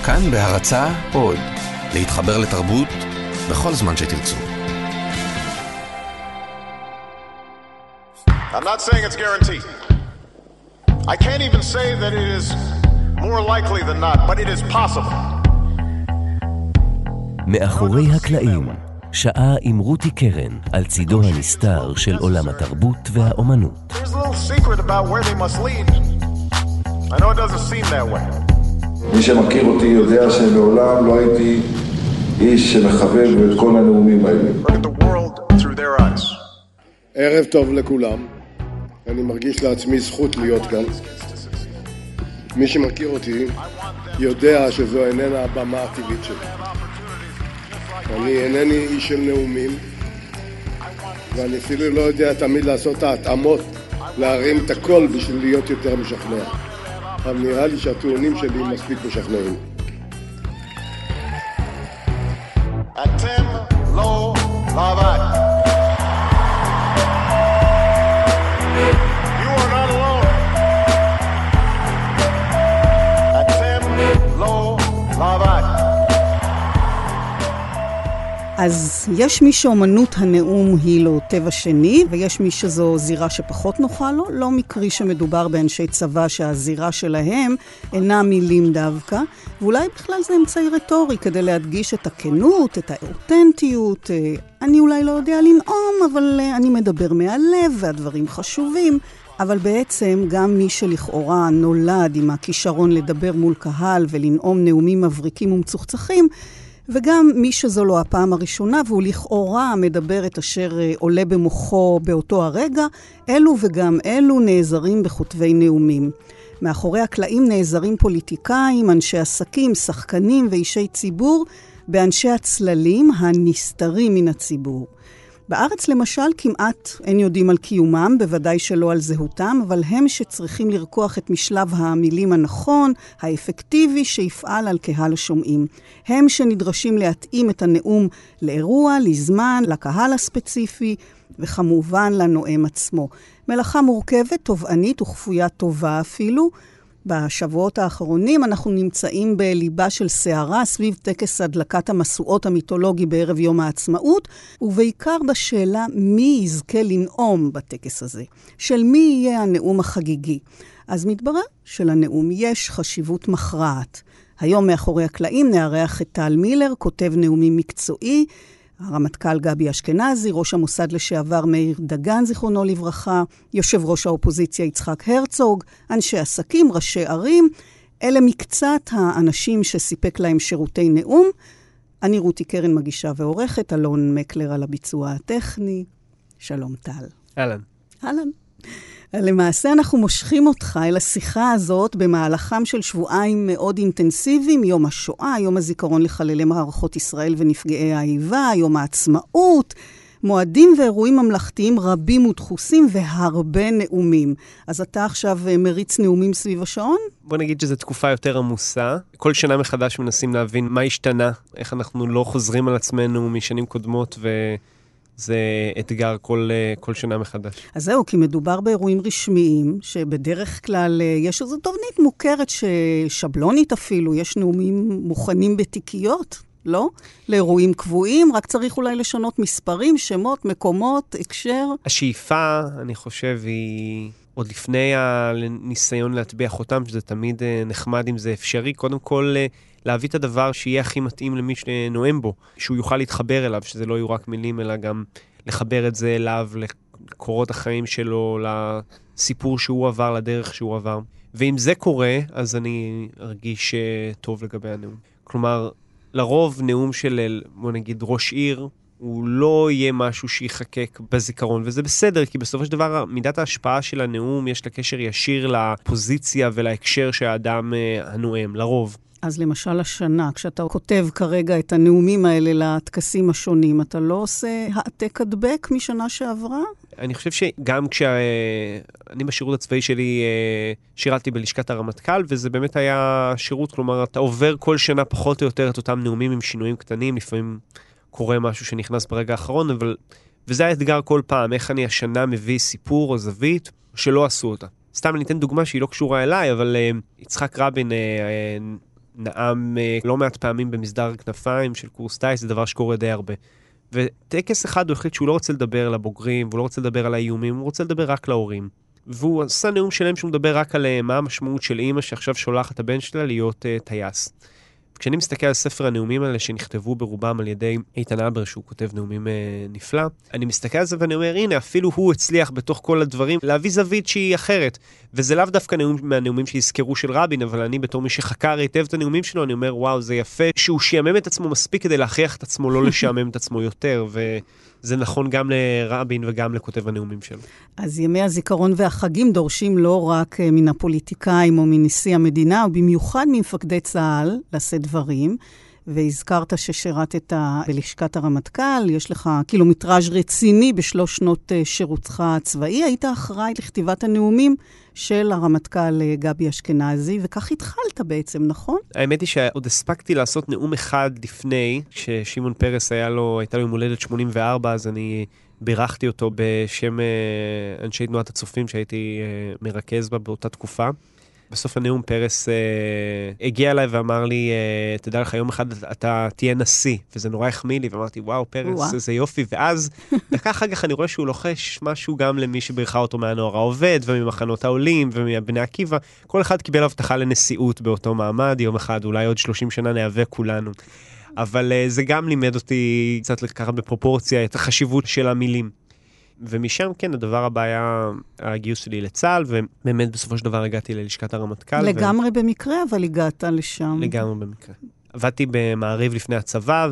כאן בהרצאה עוד, להתחבר לתרבות בכל זמן שתרצו. I'm not saying it's guaranteed. I can't even say that it is more likely than not, but it is possible. מאחורי הקלעים, שעה עם רותי קרן על צידו הנסתר של עולם התרבות והאומנות. There's a little secret about where they must lead. I know it doesn't seem that way. מי שמכיר אותי יודע שמעולם לא הייתי איש שמחבב את כל הנאומים האלה. Look at the world through their eyes. ערב טוב לכולם. אני מרגיש לעצמי זכות להיות כאן. מי שמכיר אותי יודע שזו איננה הבמה הטבעית שלי. אני אינני איש של נאומים, ואני אפילו לא יודע תמיד לעשות ההתאמות, להרים את הכל בשביל להיות יותר משכנע. אבל נראה לי שהטיעונים שלי מספיק משכנעים. Atem lo lavat. You are not alone. Atem lo lavat. אז יש מי שאומנות הנאום היא לו טבע שני, ויש מי שזו זירה שפחות נוחה לו. לא מקרי שמדובר באנשי צבא שהזירה שלהם אינה מילים דווקא, ואולי בכלל זה אמצעי רטורי כדי להדגיש את הכנות, את האותנטיות. אני אולי לא יודע לנאום, אבל אני מדבר מהלב והדברים חשובים. אבל בעצם גם מי שלכאורה נולד עם הכישרון לדבר מול קהל ולנאום נאומים מבריקים ומצוחצחים, וגם מי שזו לא הפעם הראשונה, והוא לכאורה מדבר את אשר עולה במוחו באותו הרגע, אלו וגם אלו נעזרים בכותבי נאומים. מאחורי הקלעים נעזרים פוליטיקאים, אנשי עסקים, שחקנים ואישי ציבור, באנשי הצללים הנסתרים מן הציבור. בארץ למשל כמעט אין יודעים על קיומם, בוודאי שלא על זהותם, אבל הם שצריכים לרקוח את משלב המילים הנכון, האפקטיבי, שיפעל על קהל השומעים. הם שנדרשים להתאים את הנאום לאירוע, לזמן, לקהל הספציפי, וכמובן לנואם עצמו. מלאכה מורכבת, תובענית וכפויה טובה אפילו. בשבועות האחרונים אנחנו נמצאים בליבה של סערה סביב טקס הדלקת המסועות המיתולוגי בערב יום העצמאות, ובעיקר בשאלה מי יזכה לנאום בטקס הזה, של מי יהיה הנאום החגיגי. אז מתברר שלנאום יש חשיבות מכרעת. היום מאחורי הקלעים נארח את טל מילר, כותב נאומים מקצועי, הרמטכ"ל גבי אשכנזי, ראש המוסד לשעבר מאיר דגן, זיכרונו לברכה, יושב ראש האופוזיציה יצחק הרצוג, אנשי עסקים, ראשי ערים, אלה מקצת האנשים שסיפק להם שירותי נאום. אני רותי קרן מגישה ועורכת, אלון מקלר על הביצוע הטכני. שלום טל. אהלן. אהלן. למעשה אנחנו מושכים אותך אל השיחה הזאת במהלכם של שבועיים מאוד אינטנסיביים, יום השואה, יום הזיכרון לחללי מערכות ישראל ונפגעי האיבה, יום העצמאות, מועדים ואירועים ממלכתיים רבים ודחוסים והרבה נאומים. אז אתה עכשיו מריץ נאומים סביב השעון? בוא נגיד שזו תקופה יותר עמוסה. כל שנה מחדש מנסים להבין מה השתנה, איך אנחנו לא חוזרים על עצמנו משנים קודמות זה אתגר כל שנה מחדש. אז זהו, כי מדובר באירועים רשמיים, שבדרך כלל יש איזו תובנית מוכרת ששבלונית אפילו, יש נאומים מוכנים בתיקיות, לא? לאירועים קבועים, רק צריך אולי לשנות מספרים, שמות, מקומות, הקשר. השאיפה, אני חושב, היא עוד לפני הניסיון להטביע חותם, שזה תמיד נחמד אם זה אפשרי, קודם כל להביא את הדבר שיהיה הכי מתאים למי שנואם בו, שהוא יוכל להתחבר אליו, שזה לא יהיו רק מילים, אלא גם לחבר את זה אליו, לקורות החיים שלו, לסיפור שהוא עבר, לדרך שהוא עבר. ואם זה קורה, אז אני ארגיש טוב לגבי הנאום. כלומר, לרוב נאום של, בוא נגיד, ראש עיר, הוא לא יהיה משהו שיחקק בזיכרון, וזה בסדר, כי בסופו של דבר, מידת ההשפעה של הנאום יש לה קשר ישיר לפוזיציה ולהקשר שהאדם הנואם, לרוב. אז למשל השנה, כשאתה כותב כרגע את הנאומים האלה לטקסים השונים, אתה לא עושה העתק הדבק משנה שעברה? אני חושב שגם כשאני בשירות הצבאי שלי שירתי בלשכת הרמטכ"ל, וזה באמת היה שירות, כלומר, אתה עובר כל שנה פחות או יותר את אותם נאומים עם שינויים קטנים, לפעמים קורה משהו שנכנס ברגע האחרון, וזה האתגר כל פעם, איך אני השנה מביא סיפור או זווית שלא עשו אותה. סתם אני אתן דוגמה שהיא לא קשורה אליי, אבל יצחק רבין נאם לא מעט פעמים במסדר כנפיים של קורס טייס, זה דבר שקורה די הרבה. וטקס אחד הוא החליט שהוא לא רוצה לדבר לבוגרים, והוא לא רוצה לדבר על האיומים, הוא רוצה לדבר רק להורים. והוא עשה נאום שלם שהוא מדבר רק על מה המשמעות של אמא שעכשיו שולחת את הבן שלה להיות טייס. כשאני מסתכל על ספר הנאומים האלה שנכתבו ברובם על ידי איתן אלבר, שהוא כותב נאומים נפלא, אני מסתכל על זה ואני אומר, הנה, אפילו הוא הצליח בתוך כל הדברים להביא זווית שהיא אחרת. וזה לאו דווקא מהנאומים שהזכרו של רבין, אבל אני בתור מי שחקר היטב את הנאומים שלו, אני אומר, וואו, זה יפה שהוא שיאמם את עצמו מספיק כדי להכריח את עצמו לא לשעמם את עצמו יותר, זה נכון גם לרבין וגם לכותב הנאומים שלו. אז ימי הזיכרון והחגים דורשים לא רק מן הפוליטיקאים או מנשיא המדינה, או במיוחד ממפקדי צה"ל לשאת דברים, והזכרת ששירתת בלשכת הרמטכ"ל, יש לך קילומטראז' רציני בשלוש שנות שירותך הצבאי, היית אחראי לכתיבת הנאומים של הרמטכ"ל גבי אשכנזי, וכך התחלת בעצם, נכון? האמת היא שעוד הספקתי לעשות נאום אחד לפני, כששימון פרס הייתה לו יום הולדת 84, אז אני בירכתי אותו בשם אנשי תנועת הצופים שהייתי מרכז בה באותה תקופה. בסוף הנאום פרס הגיע אליי ואמר לי, תדע לך, יום אחד אתה תהיה נשיא, וזה נורא החמיא לי, ואמרתי, וואו, פרס, זה יופי, ואז דקה אחר כך אני רואה שהוא לוחש משהו גם למי שברכה אותו מהנוער העובד, וממחנות העולים, ומבני עקיבא, כל אחד קיבל הבטחה לנשיאות באותו מעמד, יום אחד, אולי עוד 30 שנה נאבק כולנו. אבל זה גם לימד אותי קצת לקחת בפרופורציה את החשיבות של המילים. ומשם, כן, הדבר הבא היה הגיוס שלי לצה"ל, ובאמת בסופו של דבר הגעתי ללשכת הרמטכ"ל. לגמרי במקרה, אבל הגעת לשם. לגמרי במקרה. עבדתי במעריב לפני הצבא,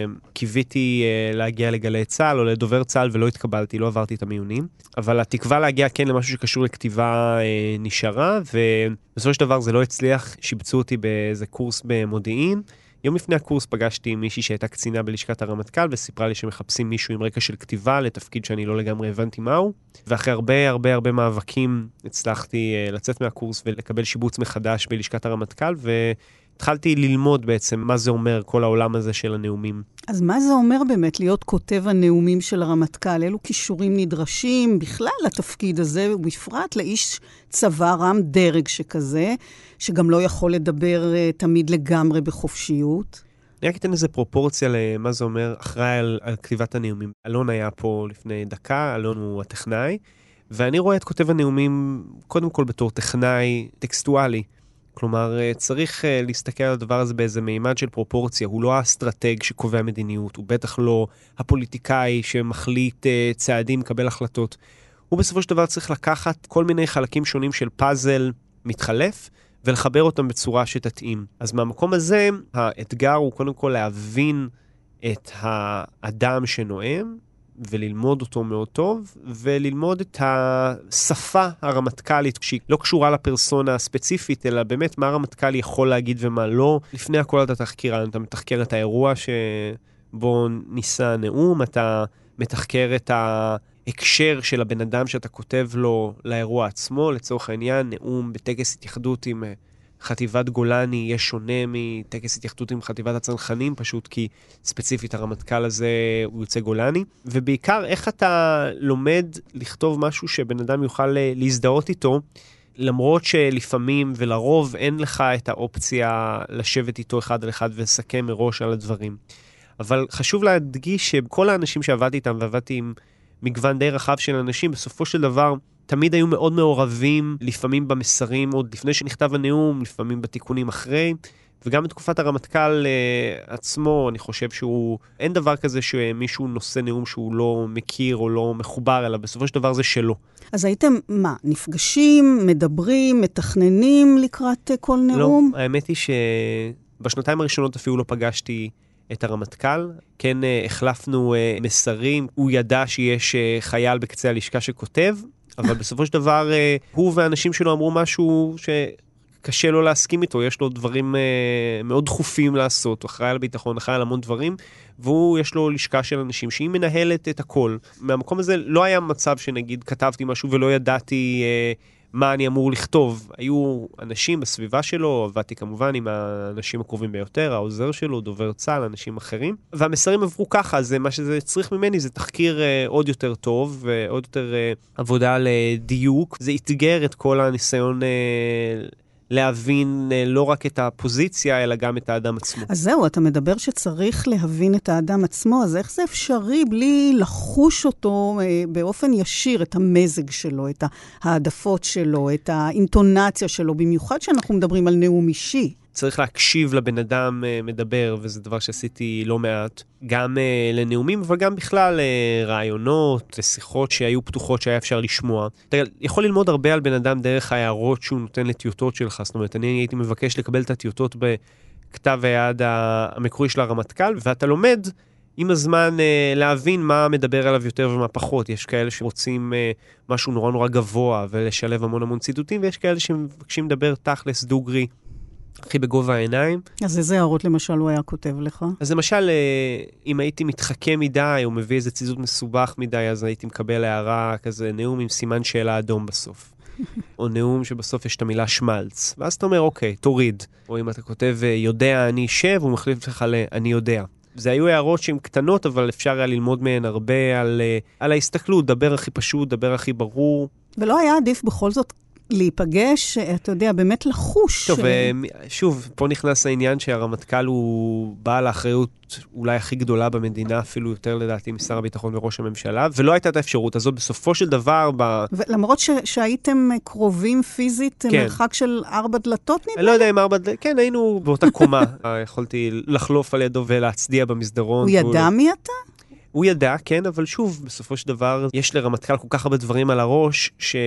וקיוויתי להגיע לגלי צה"ל או לדובר צה"ל, ולא התקבלתי, לא עברתי את המיונים. אבל התקווה להגיע כן למשהו שקשור לכתיבה נשארה, ובסופו של דבר זה לא הצליח, שיבצו אותי באיזה קורס במודיעין. יום לפני הקורס פגשתי מישהי שהייתה קצינה בלשכת הרמטכ"ל, וסיפרה לי שמחפשים מישהו עם רקע של כתיבה, לתפקיד שאני לא לגמרי הבנתי מהו. ואחרי הרבה מאבקים הצלחתי לצאת מהקורס ולקבל שיבוץ מחדש בלשכת הרמטכ"ל, והתחלתי ללמוד בעצם מה זה אומר כל העולם הזה של הנאומים. אז מה זה אומר באמת להיות כותב הנאומים של הרמטכ"ל? אילו כישורים נדרשים בכלל לתפקיד הזה, ובפרט לאיש צבא רם דרג שכזה, שגם לא יכול לדבר תמיד לגמרי בחופשיות? אני רק אתן איזה פרופורציה למה זה אומר אחראי על כתיבת הנאומים. אלון היה פה לפני דקה, אלון הוא הטכנאי, ואני רואה את כותב הנאומים קודם כל בתור טכנאי טקסטואלי. כלומר, צריך להסתכל על הדבר הזה באיזה מימד של פרופורציה. הוא לא האסטרטג שקובע מדיניות, הוא בטח לא הפוליטיקאי שמחליט צעדים, מקבל החלטות. הוא בסופו של דבר צריך לקחת כל מיני חלקים שונים של פאזל מתחלף, ולחבר אותם בצורה שתתאים. אז מהמקום הזה, האתגר הוא קודם כל להבין את האדם שנואם, וללמוד אותו מאוד טוב, וללמוד את השפה הרמטכ"לית, שהיא לא קשורה לפרסונה הספציפית, אלא באמת מה הרמטכ"ל יכול להגיד ומה לא. לפני הכל אתה תחקיר, אתה מתחקר את האירוע שבו ניסה נאום, אתה מתחקר את ההקשר של הבן אדם שאתה כותב לו לאירוע עצמו, לצורך העניין, נאום בטקס התייחדות עם חטיבת גולני יהיה שונה מטקס התייחדות עם חטיבת הצנחנים, פשוט כי ספציפית הרמטכ"ל הזה הוא יוצא גולני, ובעיקר איך אתה לומד לכתוב משהו שבן אדם יוכל להזדהות איתו, למרות שלפעמים ולרוב אין לך את האופציה לשבת איתו אחד על אחד ולסכם מראש על הדברים. אבל חשוב להדגיש שכל האנשים שעבדתי איתם, ועבדתי עם מגוון די רחב של אנשים, בסופו של דבר תמיד היו מאוד מעורבים, לפעמים במסרים עוד לפני שנכתב הנאום, לפעמים בתיקונים אחרי, וגם בתקופת הרמטכ"ל עצמו, אני חושב אין דבר כזה שמישהו נושא נאום שהוא לא מכיר או לא מחובר, אלא בסופו של דבר זה שלו. אז הייתם, נפגשים, מדברים, מתכננים לקראת כל נאום? לא, האמת היא שבשנתיים הראשונות אפילו לא פגשתי את הרמטכ"ל, כן החלפנו מסרים, הוא ידע שיש חייל בקצה הלשכה שכותב, אבל בסופו של דבר הוא והאנשים שלו אמרו משהו שקשה לו להסכים איתו, יש לו דברים מאוד דחופים לעשות, הוא אחראי על ביטחון, אחראי על המון דברים, והוא יש לו לשכה של אנשים שהיא מנהלת את הכל. מהמקום הזה לא היה מצב שנגיד כתבתי משהו ולא ידעתי מה אני אמור לכתוב. היו אנשים בסביבה שלו, עבדתי כמובן עם האנשים הקרובים ביותר, העוזר שלו, דובר צה"ל, אנשים אחרים, והמסרים עברו ככה, אז מה שזה צריך ממני זה תחקיר עוד יותר טוב, ועוד יותר עבודה לדיוק. זה יתגר את כל הניסיון להבין לא רק את הפוזיציה, אלא גם את האדם עצמו. אז זהו, אתה מדבר שצריך להבין את האדם עצמו, אז איך זה אפשרי בלי לחוש אותו באופן ישיר, את המזג שלו, את העדפות שלו, את האינטונציה שלו, במיוחד שאנחנו מדברים על נאום אישי. צריך להקשיב לבן אדם מדבר, וזה דבר שעשיתי לא מעט, גם לנאומים, אבל גם בכלל רעיונות, שיחות שהיו פתוחות שהיה אפשר לשמוע. אתה יכול ללמוד הרבה על בן אדם דרך ההערות שהוא נותן לטיוטות שלך, זאת אומרת, אני הייתי מבקש לקבל את הטיוטות בכתב היד המקורי של הרמטכ"ל, ואתה לומד עם הזמן להבין מה מדבר עליו יותר ומה פחות. יש כאלה שרוצים משהו נורא נורא גבוה ולשלב המון ציטוטים, ויש כאלה שמבקשים לדבר תכלס דוגרי, הכי בגובה העיניים. אז איזה הערות למשל הוא היה כותב לך? אז למשל, אם הייתי מתחכם מדי, או מביא איזה ציטוט מסובך מדי, אז הייתי מקבל הערה כזה, נאום עם סימן שאלה אדום בסוף. או נאום שבסוף יש את המילה שמלץ. ואז אתה אומר, אוקיי, תוריד. או אם אתה כותב, יודע אני שב, הוא מחליף לך אני יודע. זה היו הערות שהן קטנות, אבל אפשר היה ללמוד מהן הרבה על ההסתכלות, דבר הכי פשוט, דבר הכי ברור. ולא היה עדיף בכל זאת להיפגש, אתה יודע, באמת לחוש. טוב, שוב, פה נכנס העניין שהרמטכ"ל הוא בעל האחריות אולי הכי גדולה במדינה, אפילו יותר לדעתי משר הביטחון וראש הממשלה, ולא הייתה את האפשרות הזאת. בסופו של דבר למרות שהייתם קרובים פיזית, כן. מרחק של 4 דלתות נדמה? אני לא יודע אם 4 דלתות, כן, היינו באותה קומה. יכולתי לחלוף על ידו ולהצדיע במסדרון. הוא ידע מי אתה? הוא ידע, כן, אבל שוב, בסופו של דבר, יש לרמטכ"ל כל כך הרבה דברים על הראש,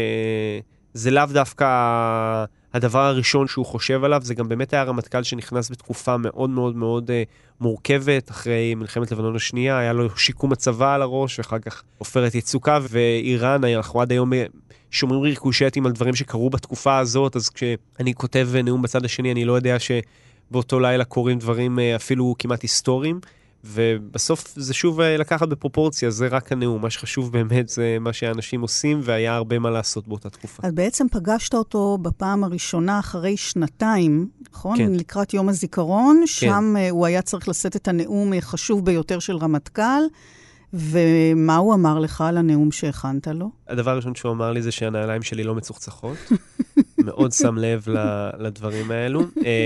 זה לאו דווקא הדבר הראשון שהוא חושב עליו, זה גם באמת היה רמטכ"ל שנכנס בתקופה מאוד מאוד מאוד מורכבת, אחרי מלחמת לבנון השנייה, היה לו שיקום הצבא על הראש, ואחר כך עופרת יצוקה, ואיראן, אנחנו עד היום שומרים ריקושטים על דברים שקרו בתקופה הזאת, אז כשאני כותב נאום בצד השני, אני לא יודע שבאותו לילה קורים דברים אפילו כמעט היסטוריים, ובסוף זה שוב לקחת בפרופורציה, זה רק הנאום. מה שחשוב באמת זה מה שהאנשים עושים, והיה הרבה מה לעשות באותה תקופה. אז בעצם פגשת אותו בפעם הראשונה אחרי 2, נכון? כן. לקראת יום הזיכרון, כן. שם הוא היה צריך לשאת את הנאום החשוב ביותר של רמטכ"ל, ומה הוא אמר לך על הנאום שהכנת לו? הדבר הראשון שהוא אמר לי זה שהנעליים שלי לא מצוחצחות. מאוד שם לב לדברים האלו.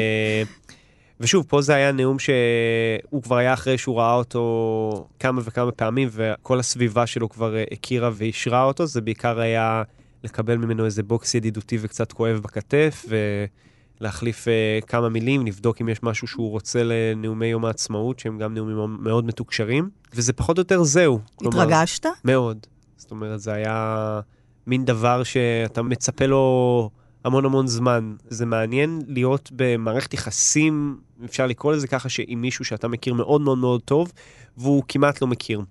ושוב, פה זה היה נאום שהוא כבר היה אחרי שהוא ראה אותו כמה וכמה פעמים, וכל הסביבה שלו כבר הכירה והשרה אותו. זה בעיקר היה לקבל ממנו איזה בוקס ידידותי וקצת כואב בכתף, ולהחליף כמה מילים, לבדוק אם יש משהו שהוא רוצה לנאומי יום העצמאות, שהם גם נאומים מאוד מתוקשרים. וזה פחות או יותר זהו. התרגשת? מאוד. זאת אומרת, זה היה מין דבר שאתה מצפה לו המון זמן. זה מעניין להיות במערכת יחסים, אפשר לקרוא לזה ככה, שעם מישהו שאתה מכיר מאוד מאוד מאוד טוב, והוא כמעט לא מכיר.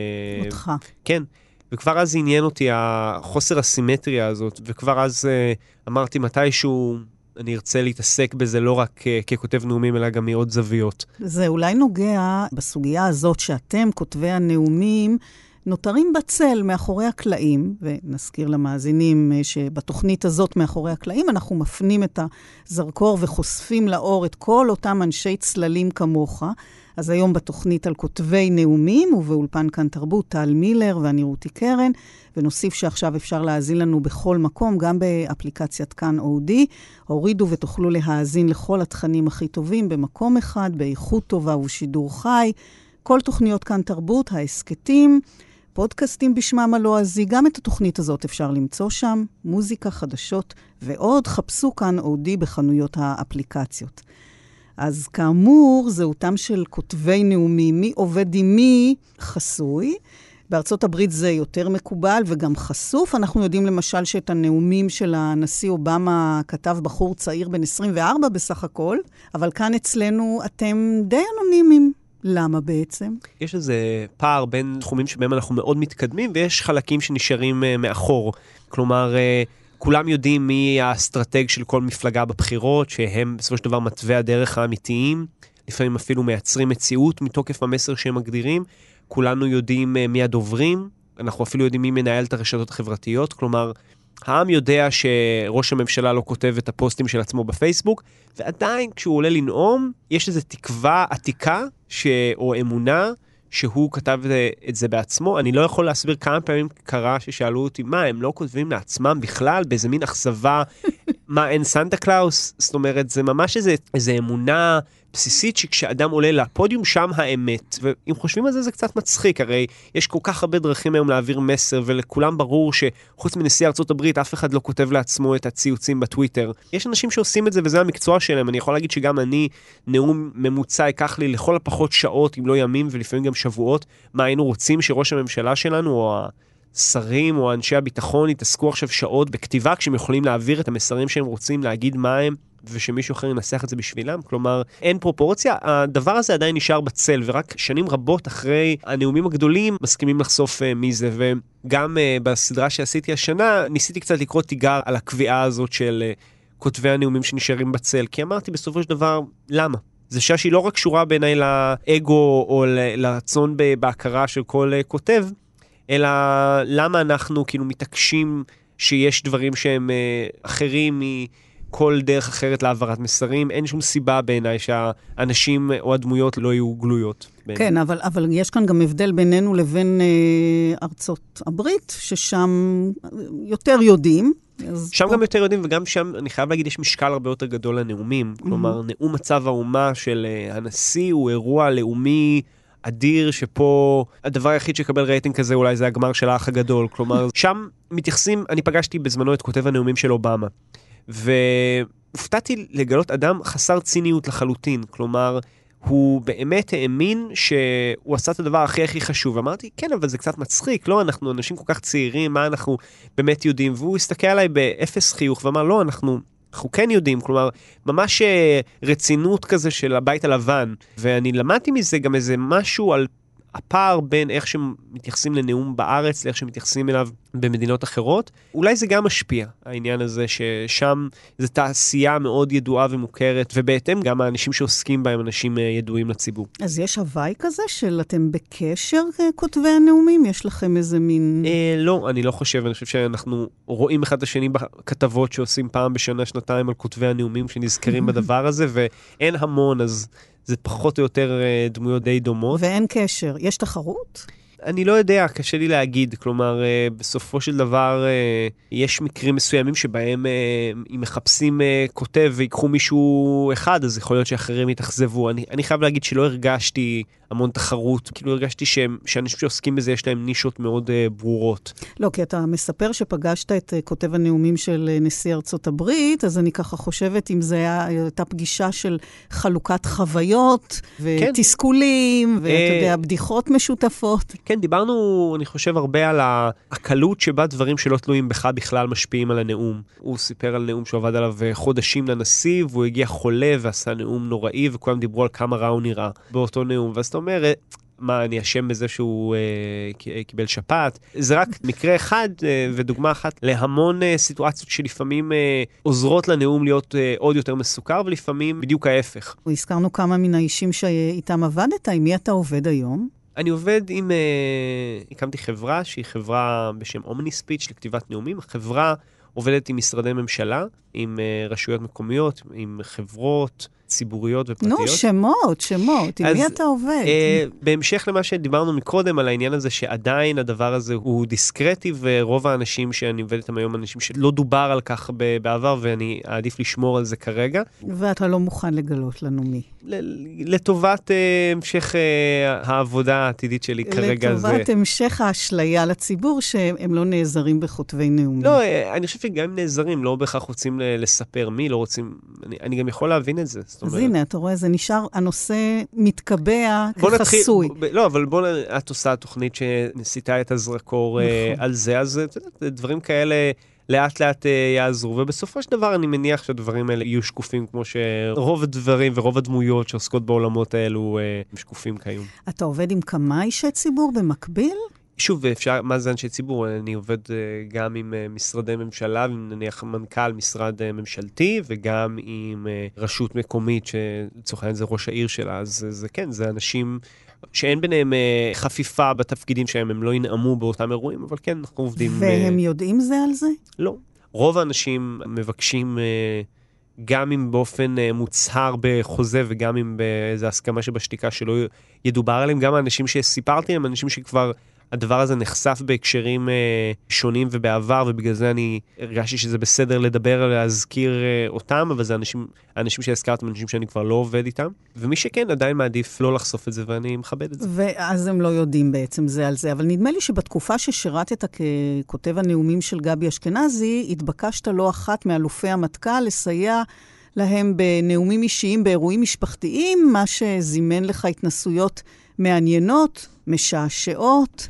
אותך. כן. וכבר אז עניין אותי החוסר הסימטריה הזאת, וכבר אז אמרתי מתישהו אני ארצה להתעסק בזה לא רק ככותב נאומים, אלא גם מעוד זוויות. זה אולי נוגע בסוגיה הזאת שאתם, כותבי הנאומים, נותרים בצל מאחורי הקלעים, ונזכיר למאזינים שבתוכנית הזאת מאחורי הקלעים, אנחנו מפנים את הזרקור וחושפים לאור את כל אותם אנשי צללים כמוך. אז היום בתוכנית על כותבי נאומים, ובאולפן כאן תרבות, טל מילר ואני רותי קרן, ונוסיף שעכשיו אפשר להאזין לנו בכל מקום, גם באפליקציית כאן אודי. הורידו ותוכלו להאזין לכל התכנים הכי טובים במקום אחד, באיכות טובה ושידור חי. כל תוכניות כאן תרבות, העסקטים, פודקאסטים בשמם הלועזי, גם את התוכנית הזאת אפשר למצוא שם, מוזיקה, חדשות ועוד. חפשו כאן אודי בחנויות האפליקציות. אז כאמור, זהותם של כותבי נאומים, מי עובד עם מי חסוי. בארצות הברית זה יותר מקובל וגם חשוף. אנחנו יודעים למשל שאת הנאומים של הנשיא אובמה כתב בחור צעיר בן 24 בסך הכל, אבל כאן אצלנו אתם די אנונימיים. למה בעצם? יש איזה פער בין תחומים שבהם אנחנו מאוד מתקדמים, ויש חלקים שנשארים מאחור. כלומר, כולם יודעים מי האסטרטג של כל מפלגה בבחירות, שהם בסופו של דבר מטווי הדרך האמיתיים, לפעמים אפילו מייצרים מציאות מתוקף המסר שהם מגדירים. כולנו יודעים מי הדוברים, אנחנו אפילו יודעים מי מנהל את הרשתות החברתיות, כלומר, העם יודע שראש הממשלה לא כותב את הפוסטים של עצמו בפייסבוק, ועדיין כשהוא עולה לנאום, יש איזו תקווה עתיקה או אמונה שהוא כתב את זה בעצמו. אני לא יכול להסביר כמה פעמים קרה ששאלו אותי, מה, הם לא כותבים לעצמם בכלל באיזה מין אכזבה מה, אין סנטה קלאוס? זאת אומרת, זה ממש איזו אמונה בסיסית שכשאדם עולה לפודיום, שם האמת. ואם חושבים על זה, זה קצת מצחיק, הרי יש כל כך הרבה דרכים היום להעביר מסר, ולכולם ברור שחוץ מנשיא ארצות הברית, אף אחד לא כותב לעצמו את הציוצים בטוויטר. יש אנשים שעושים את זה, וזה המקצוע שלהם. אני יכול להגיד שגם אני, נאום ממוצע ייקח לי לכל הפחות שעות, אם לא ימים, ולפעמים גם שבועות, מה היינו רוצים שראש הממשלה שלנו, או השרים, או אנשי הביטחון, יתעסקו עכשיו שעות בכתיבה, כשהם יכולים להעביר את המסרים שהם רוצים, להגיד מה הם, ושמישהו אחר ינסח את זה בשבילם. כלומר, אין פרופורציה. הדבר הזה עדיין נשאר בצל, ורק שנים רבות אחרי הנאומים הגדולים, מסכימים לחשוף מי זה. וגם בסדרה שעשיתי השנה, ניסיתי קצת לקרוא תיגר על הקביעה הזאת של כותבי הנאומים שנשארים בצל, כי אמרתי בסופו של דבר, למה? זה שהיא לא רק קשורה בעיניי לאגו, או לרצון בהכרה של כל כותב, אלא למה אנחנו כאילו מתעקשים שיש דברים שהם אחרים מכל דרך אחרת להעברת מסרים. אין שום סיבה בעיניי שהאנשים או הדמויות לא יהיו גלויות. כן, אבל יש כאן גם הבדל בינינו לבין ארצות הברית, ששם יותר יודעים. שם גם יותר יודעים, וגם שם, אני חייב להגיד, יש משקל הרבה יותר גדול לנאומים. כלומר, נאום מצב האומה של הנשיא הוא אירוע לאומי אדיר, שפה הדבר היחיד שקבל רייטינג כזה אולי זה הגמר של האח הגדול. כלומר, שם מתייחסים, אני פגשתי בזמנו את כותב הנאומים של אובמה, והופתעתי לגלות אדם חסר ציניות לחלוטין. כלומר, הוא באמת האמין שהוא עשה את הדבר הכי חשוב. אמרתי, כן, אבל זה קצת מצחיק, לא, אנחנו אנשים כל כך צעירים, מה אנחנו באמת יודעים? והוא הסתכל עליי באפס חיוך ואמר, לא, אנחנו כן יודעים, כלומר, ממש רצינות כזה של הבית הלבן, ואני למדתי מזה גם איזה משהו על הפער בין איך שמתייחסים לנאום בארץ, לאיך שמתייחסים אליו במדינות אחרות. אולי זה גם משפיע, העניין הזה ששם זו תעשייה מאוד ידועה ומוכרת, ובהתאם גם האנשים שעוסקים בהם, אנשים ידועים לציבור. אז יש הוואי כזה של אתם בקשר כותבי הנאומים? יש לכם איזה מין... לא, אני לא חושב. אני חושב שאנחנו רואים אחד את השני בכתבות שעושים פעם בשנה, שנתיים על כותבי הנאומים שנזכרים בדבר הזה, ואין המון, אז זה פחות או יותר דמויות די דומות. ואין קשר. יש תחרות? אני לא יודע, קשה לי להגיד. כלומר, בסופו של דבר, יש מקרים מסוימים שבהם אם מחפשים כותב ויקחו מישהו אחד, אז יכול להיות שאחרים יתאכזבו. אני חייב להגיד שלא הרגשתי המון תחרות. כאילו הרגשתי שאנשים שעוסקים בזה יש להם נישות מאוד ברורות. לא, כי אתה מספר שפגשת את כותב הנאומים של נשיא ארצות הברית, אז אני ככה חושבת אם זה הייתה פגישה של חלוקת חוויות ותסכולים, ואתה יודע, בדיחות משותפות. כן, דיברנו, אני חושב, הרבה על הקלות שבה דברים שלא תלויים בך בכלל משפיעים על הנאום. הוא סיפר על נאום שעובד עליו חודשים לנשיא, והוא הגיע חולה ועשה נאום נוראי, וכולם דיברו על כמה רע הוא נראה באותו נאום. ואז אתה אומר, מה, אני אשם בזה שהוא קיבל שפעת? זה רק מקרה אחד ודוגמה אחת להמון סיטואציות שלפעמים עוזרות לנאום להיות עוד יותר מסוכר, ולפעמים בדיוק ההפך. הזכרנו כמה מן האישים שאיתם עבדת, עם מי אתה עובד היום? אני עובד הקמתי חברה שהיא חברה בשם אומני ספיץ' לכתיבת נאומים. החברה עובדת עם משרדי ממשלה, עם רשויות מקומיות, עם חברות ציבוריות ופרטיות. נו, שמות. עם מי אתה עובד? בהמשך למה שדיברנו מקודם על העניין הזה, שעדיין הדבר הזה הוא דיסקרטי, ורוב האנשים שאני עובד איתם היום, אנשים שלא דובר על כך בעבר, ואני אעדיף לשמור על זה כרגע. ואתה לא מוכן לגלות לנו מי? לטובת המשך העבודה העתידית שלי כרגע. לטובת המשך האשליה לציבור, שהם לא נעזרים בכותבי נאומים. לא, אני חושב שגם נעזרים, לא בהכרח רוצים לספר מי, לא רוצים, אני גם יכול להבין את זה. אז הנה, אתה רואה, זה נשאר, הנושא מתקבע כחסוי. לא, אבל את עושה תוכנית שניסיתה את הזרקור על זה, אז דברים כאלה לאט לאט יעזרו, ובסופו של דבר אני מניח שהדברים האלה יהיו שקופים, כמו שרוב הדברים ורוב הדמויות שעוסקות בעולמות האלו שקופים כיום. אתה עובד עם כמה אישי ציבור במקביל? שוב, אפשר, מה זה אנשי ציבור? אני עובד גם עם משרדי ממשלה, עם נניח מנכ"ל משרד ממשלתי, וגם עם רשות מקומית, שצורך העניין זה ראש העיר שלה, אז זה כן, זה אנשים שאין ביניהם חפיפה בתפקידים שהם, הם לא ינעמו באותם אירועים, אבל כן, אנחנו עובדים... והם יודעים זה על זה? לא. רוב האנשים מבקשים... גם אם באופן מוצהר בחוזה, וגם אם באיזו הסכמה שבשתיקה שלא ידובר עליהם, גם האנשים שסיפרתי הם אנשים שכבר הדבר הזה נחשף בהקשרים שונים ובעבר, ובגלל זה אני הרגשתי שזה בסדר לדבר, להזכיר אותם, אבל זה האנשים שהזכרתם, אנשים שאני כבר לא עובד איתם, ומי שכן עדיין מעדיף לא לחשוף את זה, ואני מכבד את זה. ואז הם לא יודעים בעצם זה על זה, אבל נדמה לי שבתקופה ששירתת ככותב הנאומים של גבי אשכנזי, התבקשת לא אחת מאלופי המטכ"ל לסייע להם בנאומים אישיים, באירועים משפחתיים, מה שזימן לך התנסויות מעניינות, משעשעות,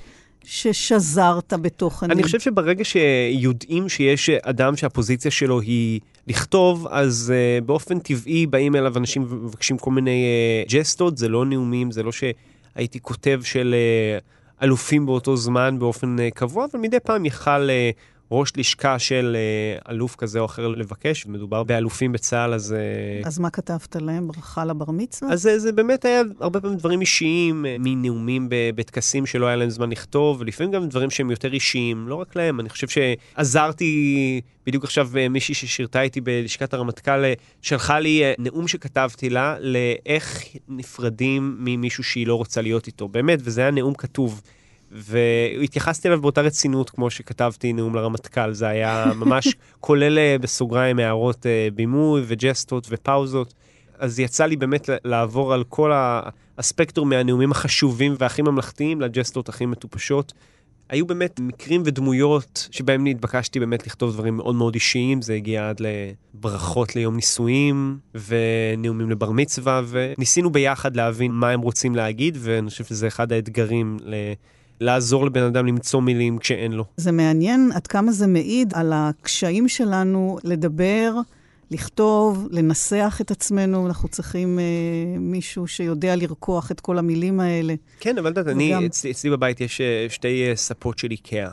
ששזרת בתוך הנאום. אני חושב שברגע שיודעים שיש אדם שהפוזיציה שלו היא לכתוב, אז באופן טבעי באים אליו אנשים ומבקשים כל מיני ג'סטות, זה לא נאומים, זה לא שהייתי כותב של אלופים באותו זמן באופן קבוע, אבל מדי פעם יכל ראש לשכה של אלוף כזה או אחר לבקש, ומדובר באלופים בצה"ל, אז... אז מה כתבת להם? ברכה לבר מצווה? אז זה באמת היה הרבה פעמים דברים אישיים, מנאומים בטקסים שלא היה להם זמן לכתוב, ולפעמים גם דברים שהם יותר אישיים, לא רק להם. אני חושב שעזרתי, בדיוק עכשיו מישהי ששירתה איתי בלשכת הרמטכ"ל, שלחה לי נאום שכתבתי לה, לאיך נפרדים ממישהו שהיא לא רוצה להיות איתו. באמת, וזה היה נאום כתוב. והתייחסתי אליו באותה רצינות כמו שכתבתי נאום לרמטכ"ל, זה היה ממש כולל בסוגריים הערות בימוי וג'סטות ופאוזות, אז יצא לי באמת לעבור על כל הספקטרום מהנאומים החשובים והכי ממלכתיים לג'סטות הכי מטופשות. היו באמת מקרים ודמויות שבהם נתבקשתי באמת לכתוב דברים מאוד מאוד אישיים, זה הגיע עד לברכות ליום נישואים ונאומים לבר מצווה, וניסינו ביחד להבין מה הם רוצים להגיד, ואני חושב שזה אחד האתגרים לעזור לבן אדם למצוא מילים כשאין לו. זה מעניין עד כמה זה מעיד על הקשיים שלנו לדבר, לכתוב, לנסח את עצמנו. אנחנו צריכים מישהו שיודע לרקוח את כל המילים האלה. כן, אבל דעת, אצלי בבית יש שתי ספות של איקאה,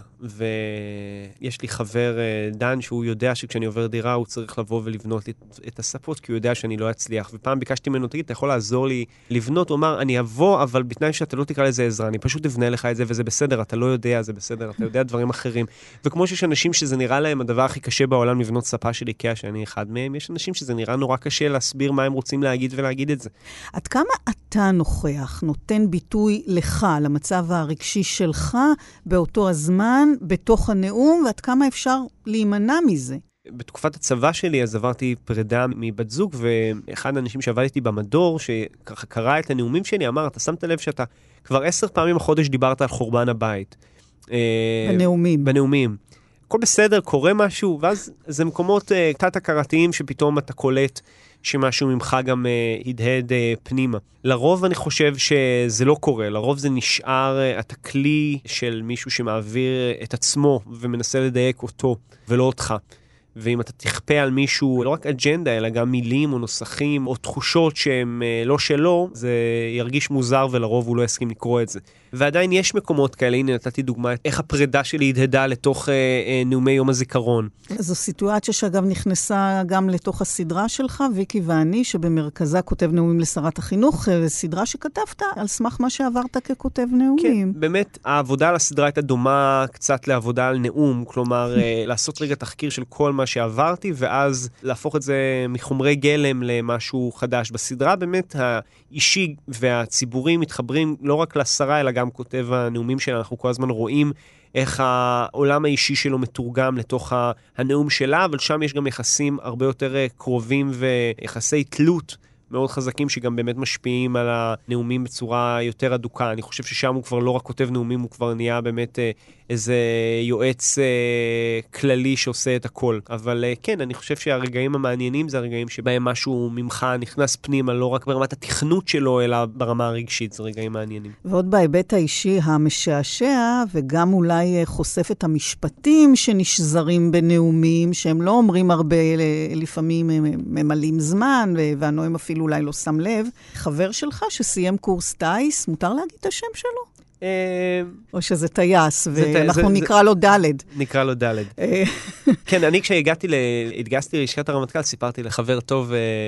ויש לי חבר דן שהוא יודע שכשאני עובר דירה הוא צריך לבוא ולבנות את הספות, כי הוא יודע שאני לא אצליח. ופעם ביקשתי ממנו, תגיד, אתה יכול לעזור לי לבנות? הוא אמר, אני אבוא, אבל בתנאי שאתה לא תקרא לזה עזרה, אני פשוט אבנה לך את זה, וזה בסדר, אתה לא יודע, זה בסדר, אתה יודע דברים אחרים. וכמו שיש אנשים שזה נראה להם הדבר הכי קשה בעולם לבנות ספה של איקאה, שאני אחד מהם, יש אנשים שזה נראה נורא קשה להסביר מה הם רוצים להגיד ולהגיד את זה. עד כמה אתה נוכח, נותן ביטוי לך, למצב הרגשי שלך, באותו הזמן, בתוך הנאום, ועד כמה אפשר להימנע מזה? בתקופת הצבא שלי, אז עברתי פרידה מבת זוג, ואחד האנשים שעבדתי במדור, שככה קרא את הנאומים שלי, אמר, אתה שמת לב שאתה כבר 10 פעמים החודש דיברת על חורבן הבית. בנאומים. הכל בסדר, קורה משהו, ואז זה מקומות תת-הכרתיים שפתאום אתה קולט שמשהו ממך גם הדהד פנימה. לרוב אני חושב שזה לא קורה, לרוב זה נשאר אתה כלי של מישהו שמעביר את עצמו ומנסה לדייק אותו ולא אותך. ואם אתה תכפה על מישהו, לא רק אג'נדה, אלא גם מילים או נוסחים או תחושות שהם לא שלו, זה ירגיש מוזר ולרוב הוא לא יסכים לקרוא את זה. ועדיין יש מקומות כאלה, הנה נתתי דוגמה, איך הפרידה שלי הדהדה לתוך נאומי יום הזיכרון. זו סיטואציה שאגב נכנסה גם לתוך הסדרה שלך, ויקי ואני, שבמרכזה כותב נאומים לשרת החינוך, סדרה שכתבת על סמך מה שעברת ככותב נאומים. כן, באמת העבודה על הסדרה הייתה דומה קצת לעבודה על נאום, כלומר לעשות רגע תחקיר של כל מה שעברתי, ואז להפוך את זה מחומרי גלם למשהו חדש. בסדרה באמת האישי והציבורי מתחברים לא רק לשרה, אלא גם כותב הנאומים שלה. אנחנו כל הזמן רואים איך העולם האישי שלו מתורגם לתוך הנאום שלה, אבל שם יש גם יחסים הרבה יותר קרובים ויחסי תלות מאוד חזקים שגם באמת משפיעים על הנאומים בצורה יותר אדוקה. אני חושב ששם הוא כבר לא רק כותב נאומים, הוא כבר נהיה באמת איזה יועץ כללי שעושה את הכל. אבל כן, אני חושב שהרגעים המעניינים זה הרגעים שבהם משהו ממך נכנס פנימה, לא רק ברמת התכנות שלו, אלא ברמה הרגשית, זה רגעים מעניינים. ועוד בהיבט האישי המשעשע, וגם אולי חושף את המשפטים שנשזרים בנאומים, שהם לא אומרים הרבה, לפעמים ממלאים זמן, והנואם אפילו אולי לא שם לב. חבר שלך שסיים קורס טייס, מותר להגיד את השם שלו? או שזה טייס, ואנחנו נקרא לו דלד. נקרא לו דלד. כן, אני כשהתגייסתי ללשכת הרמטכ"ל, סיפרתי לחבר טוב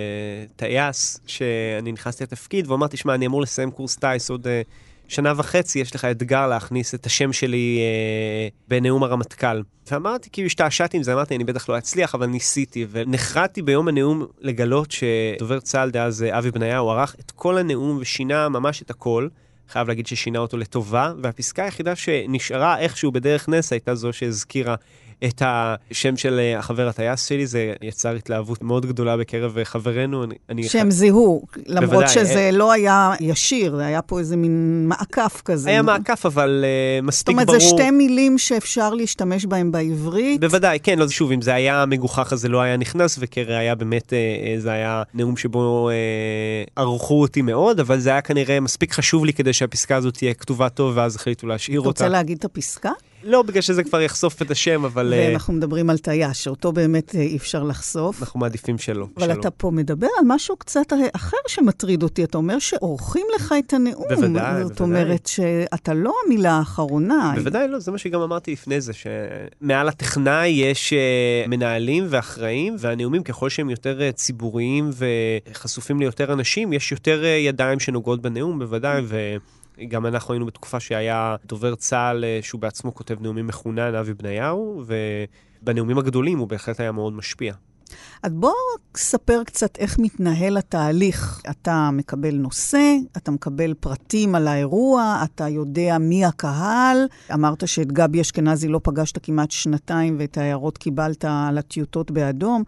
טייס, שאני נכנסתי לתפקיד, ואמרתי, שמע, אני אמור לסיים קורס טייס עוד 1.5 שנה, יש לך אתגר להכניס את השם שלי בנאום הרמטכ"ל. ואמרתי, כאילו השתעשעתי עם זה, אמרתי, אני בטח לא אצליח, אבל ניסיתי, ונחרדתי ביום הנאום לגלות שדובר צה"ל דאז אבי בניהו ערך את כל הנאום ושינה ממש את הכל, חייב להגיד ששינה אותו לטובה, והפסקה היחידה שנשארה איכשהו בדרך נס הייתה זו שהזכירה את השם של החבר הטייס שלי. זה יצר התלהבות מאוד גדולה בקרב חברינו. שהם זיהו, למרות שזה לא היה ישיר, זה היה פה איזה מין מעקף כזה. היה מעקף, אבל מספיק ברור. זאת אומרת, זה שתי מילים שאפשר להשתמש בהם בעברית. בוודאי, כן, לא, שוב, אם זה היה מגוחך, אז זה לא היה נכנס, וכראיה באמת, זה היה נאום שבו ערכו אותי מאוד, אבל זה היה כנראה מספיק חשוב לי כדי שהפסקה הזאת תהיה כתובה טוב, ואז החליטו להשאיר אותה. אתה רוצה להגיד את הפסקה? לא, בגלל שזה כבר יחשוף את השם, אבל... ואנחנו מדברים על טייס, שאותו באמת אי אפשר לחשוף. אנחנו מעדיפים שלא. אבל אתה פה מדבר על משהו קצת אחר שמטריד אותי. אתה אומר שעורכים לך את הנאום. בוודאי. זאת אומרת שאתה לא המילה האחרונה. בוודאי לא, זה מה שגם אמרתי לפני זה, שמעל הטכנאי יש מנהלים ואחראים, והנאומים ככל שהם יותר ציבוריים וחשופים ליותר אנשים, יש יותר ידיים שנוגעות בנאום, בוודאי, גם אנחנו היינו בתקופה שהיה דובר צה"ל שהוא בעצמו כותב נאומים מחונן, אבי בניהו, ובנאומים הגדולים הוא בהחלט היה מאוד משפיע. אז בוא ספר קצת איך מתנהל התהליך. אתה מקבל נושא, אתה מקבל פרטים על האירוע, אתה יודע מי הקהל. אמרת שאת גבי אשכנזי לא פגשת כמעט שנתיים, ואת ההערות קיבלת על הטיוטות באדום.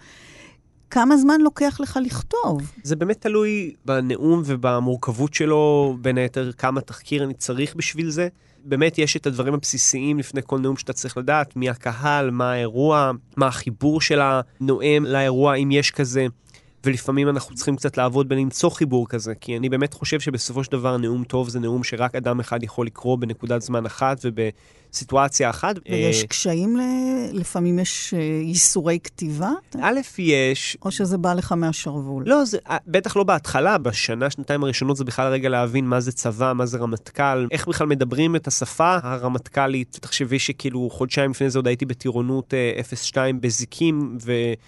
כמה זמן לוקח לך לכתוב? זה באמת תלוי בנאום ובמורכבות שלו, בין היתר כמה תחקיר אני צריך בשביל זה. באמת יש את הדברים הבסיסיים לפני כל נאום שאתה צריך לדעת, מי הקהל, מה האירוע, מה החיבור של הנואם לאירוע, אם יש כזה. ולפעמים אנחנו צריכים קצת לעבוד בלמצוא חיבור כזה, כי אני באמת חושב שבסופו של דבר נאום טוב זה נאום שרק אדם אחד יכול לקרוא בנקודת זמן אחת ובסיטואציה אחת. ויש קשיים, לפעמים יש ייסורי כתיבה? א', יש. או שזה בא לך מהשרוול? לא, זה, בטח לא בהתחלה, בשנה, שנתיים הראשונות זה בכלל רגע להבין מה זה צבא, מה זה רמטכ"ל, איך בכלל מדברים את השפה הרמטכ"לית. תחשבי שכאילו חודשיים לפני זה עוד הייתי בטירונות 02 בזיקים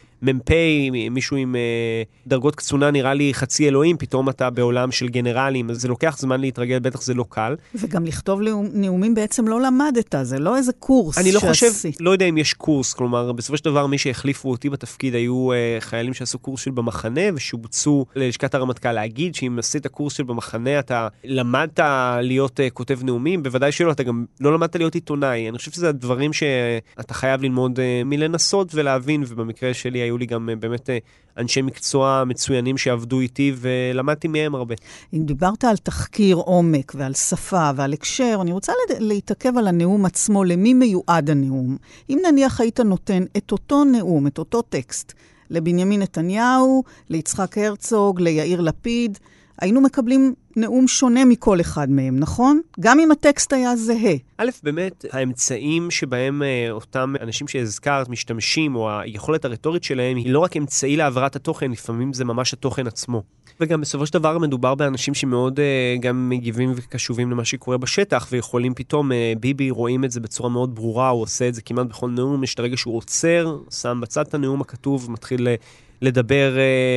ממפי, מישהו עם דרגות קצונה נראה לי חצי אלוהים, פתאום אתה בעולם של גנרלים, אז זה לוקח זמן להתרגל, בטח זה לא קל. וגם לכתוב נאומים בעצם לא למדת, זה לא איזה קורס אני לא חושב, לא יודע אם יש קורס, כלומר, בסופו של דבר מי שהחליפו אותי בתפקיד היו חיילים שעשו קורס של במחנה, ושובצו ללשכת הרמטכ"ל להגיד שאם עשית קורס של במחנה, אתה למדת להיות כותב נאומים, בוודאי שלא, אתה גם לא למדת להיות עיתונאי. אני חושב שזה הדברים שאתה חייב ללמוד מלנסות ולהבין, ובמקרה שלי היו לי גם באמת אנשי מקצוע מצוינים שעבדו איתי, ולמדתי מהם הרבה. אם דיברת על תחקיר עומק ועל שפה ועל הקשר, אני רוצה להתעכב על הנאום עצמו, למי מיועד הנאום. אם נניח היית נותן את אותו נאום, את אותו טקסט, לבנימין נתניהו, ליצחק הרצוג, ליאיר לפיד, היינו מקבלים נאום שונה מכל אחד מהם, נכון? גם אם הטקסט היה זהה. א', באמת, האמצעים שבהם אותם אנשים שהזכרת משתמשים, או היכולת הרטורית שלהם, היא לא רק אמצעי להעברת התוכן, לפעמים זה ממש התוכן עצמו. וגם בסופו של דבר מדובר באנשים שמאוד גם מגיבים וקשובים למה שקורה בשטח, ויכולים פתאום, ביבי רואים את זה בצורה מאוד ברורה, הוא עושה את זה כמעט בכל נאום, יש את הרגע שהוא עוצר, שם בצד את הנאום הכתוב, מתחיל לדבר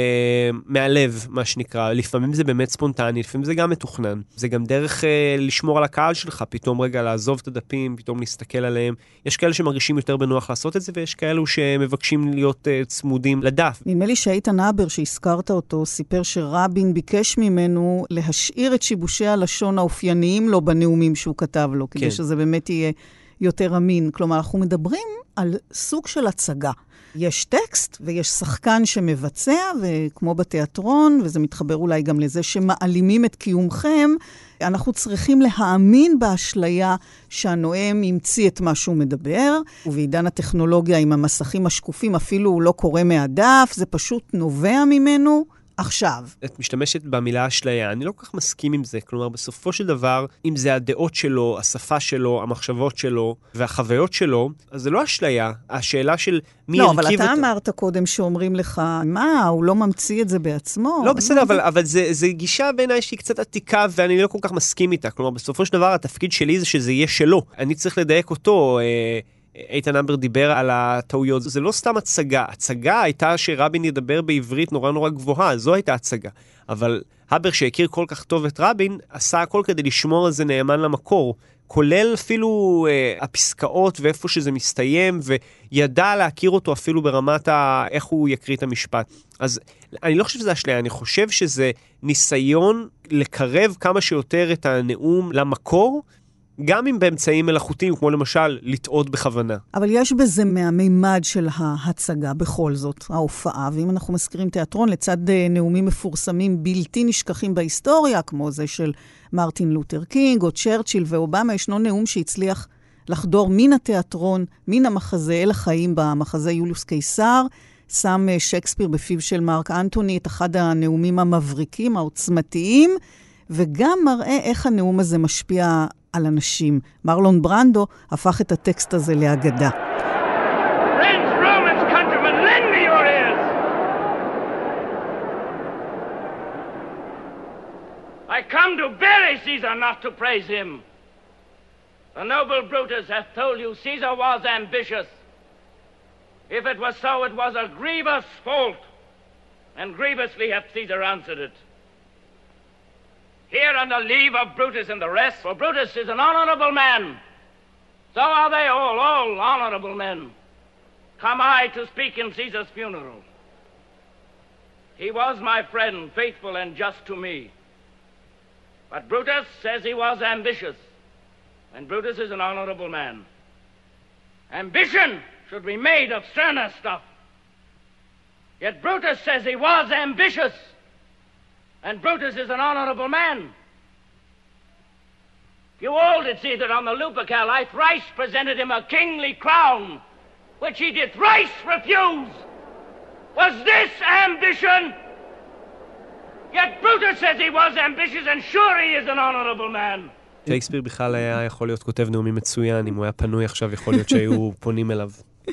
מהלב, מה שנקרא. לפעמים זה באמת ספונטני, לפעמים זה גם מתוכנן. זה גם דרך לשמור על הקהל שלך, פתאום רגע לעזוב את הדפים, פתאום להסתכל עליהם. יש כאלה שמרגישים יותר בנוח לעשות את זה, ויש כאלו שמבקשים להיות צמודים לדף. נדמה לי שאיתן הבר, שהזכרת אותו, סיפר שרבין ביקש ממנו להשאיר את שיבושי הלשון האופייניים לו בנאומים שהוא כתב לו, כדי שזה באמת יהיה יותר אמין. כלומר, אנחנו מדברים על סוג של הצגה. יש טקסט ויש שחקן שמבצע, וכמו בתיאטרון, וזה מתחבר אולי גם לזה שמעלימים את קיומכם, אנחנו צריכים להאמין באשליה שהנואם ימציא את מה שהוא מדבר, ובעידן הטכנולוגיה עם המסכים השקופים אפילו הוא לא קורא מהדף, זה פשוט נובע ממנו. עכשיו. את משתמשת במילה אשליה, אני לא כל כך מסכים עם זה, כלומר בסופו של דבר, אם זה הדעות שלו, השפה שלו, המחשבות שלו, והחוויות שלו, אז זה לא אשליה, השאלה של מי לא, אבל אתה אמרת קודם שאומרים לך, מה, הוא לא ממציא את זה בעצמו? לא, בסדר, אבל זה גישה בעיניי שהיא קצת עתיקה, ואני לא כל כך מסכים איתה, כלומר בסופו של דבר, התפקיד שלי זה שזה יהיה שלו, אני צריך לדייק אותו, איתן הבר דיבר על הטעויות, זה לא סתם הצגה, הצגה הייתה שרבין ידבר בעברית נורא נורא גבוהה, זו הייתה הצגה, אבל הבר שהכיר כל כך טוב את רבין, עשה הכל כדי לשמור על זה נאמן למקור, כולל אפילו הפסקאות ואיפה שזה מסתיים, וידע להכיר אותו אפילו ברמת איך הוא יקריא את המשפט. אז אני לא חושב שזה אשליה, אני חושב שזה ניסיון לקרב כמה שיותר את הנאום למקור, גם אם באמצעים מלאכותיים, כמו למשל לטעות בכוונה. אבל יש בזה מהמימד של ההצגה בכל זאת, ההופעה, ואם אנחנו מזכירים תיאטרון, לצד נאומים מפורסמים בלתי נשכחים בהיסטוריה, כמו זה של מרטין לותר קינג, או צ'רצ'יל ואובמה, ישנו נאום שהצליח לחדור מן התיאטרון, מן המחזה אל החיים במחזה יוליוס קיסר, שם שייקספיר בפיו של מרק אנטוני את אחד הנאומים המבריקים, העוצמתיים, וגם מראה איך הנאום הזה משפיע על אנשים. מרלון ברנדו הפך את הטקסט הזה לאגדה. Friends, Romans, countrymen, lend me your ears. I come to bury Caesar, not to praise him. The noble Brutus hath told you Caesar was ambitious. If it was so, it was a grievous fault, and grievously hath Caesar answered it. Here on the leave of Brutus and the rest, for Brutus is an honorable man. So are they all honorable men. Come I to speak in Caesar's funeral. He was my friend, faithful and just to me. But Brutus says he was ambitious, and Brutus is an honorable man. Ambition should be made of sterner stuff. Yet Brutus says he was ambitious, and Brutus is an honorable man. You all did see that on the Lupercal I thrice presented him a kingly crown, which he did thrice refuse. Was this ambition? Yet Brutus says he was ambitious, and sure he is an honorable man. שייקספיר בכלל היה יכול להיות כותב נאומים מצוין, אם הוא היה פנוי עכשיו יכול להיות שהיו פונים אליו.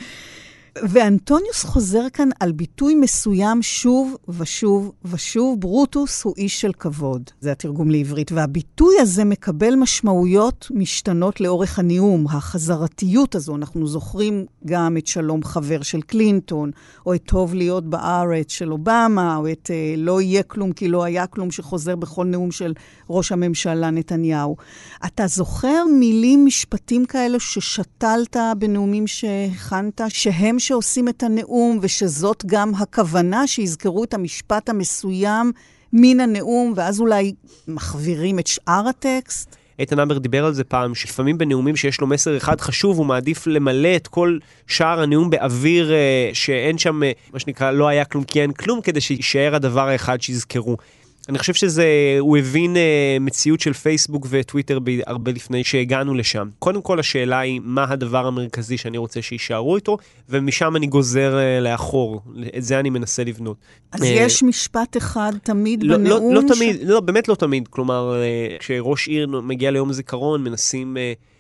ואנטוניוס חוזר כאן על ביטוי מסוים שוב ושוב ושוב, ברוטוס הוא איש של כבוד. זה התרגום לעברית, והביטוי הזה מקבל משמעויות משתנות לאורך הנאום. החזרתיות הזו, אנחנו זוכרים גם את שלום חבר של קלינטון, או את טוב להיות בארץ של אובמה, או את לא יהיה כלום כי לא היה כלום, שחוזר בכל נאום של ראש הממשלה נתניהו. אתה זוכר מילים, משפטים כאלה ששתלת בנאומים שהכנת, שהם שעושים את הנאום, ושזאת גם הכוונה שיזכרו את המשפט המסוים מן הנאום, ואז אולי מחבירים את שאר הטקסט? איתן אמבר דיבר על זה פעם, שלפעמים בנאומים שיש לו מסר אחד חשוב, הוא מעדיף למלא את כל שאר הנאום באוויר שאין שם, מה שנקרא, לא היה כלום כי אין כלום, כדי שישאר הדבר האחד שיזכרו. אני חושב הוא הבין מציאות של פייסבוק וטוויטר הרבה לפני שהגענו לשם. קודם כל השאלה היא מה הדבר המרכזי שאני רוצה שישארו איתו, ומשם אני גוזר לאחור. את זה אני מנסה לבנות. אז יש משפט אחד תמיד בנאום? לא תמיד, לא, באמת לא תמיד. כלומר, כשראש עיר מגיע ליום הזיכרון, מנסים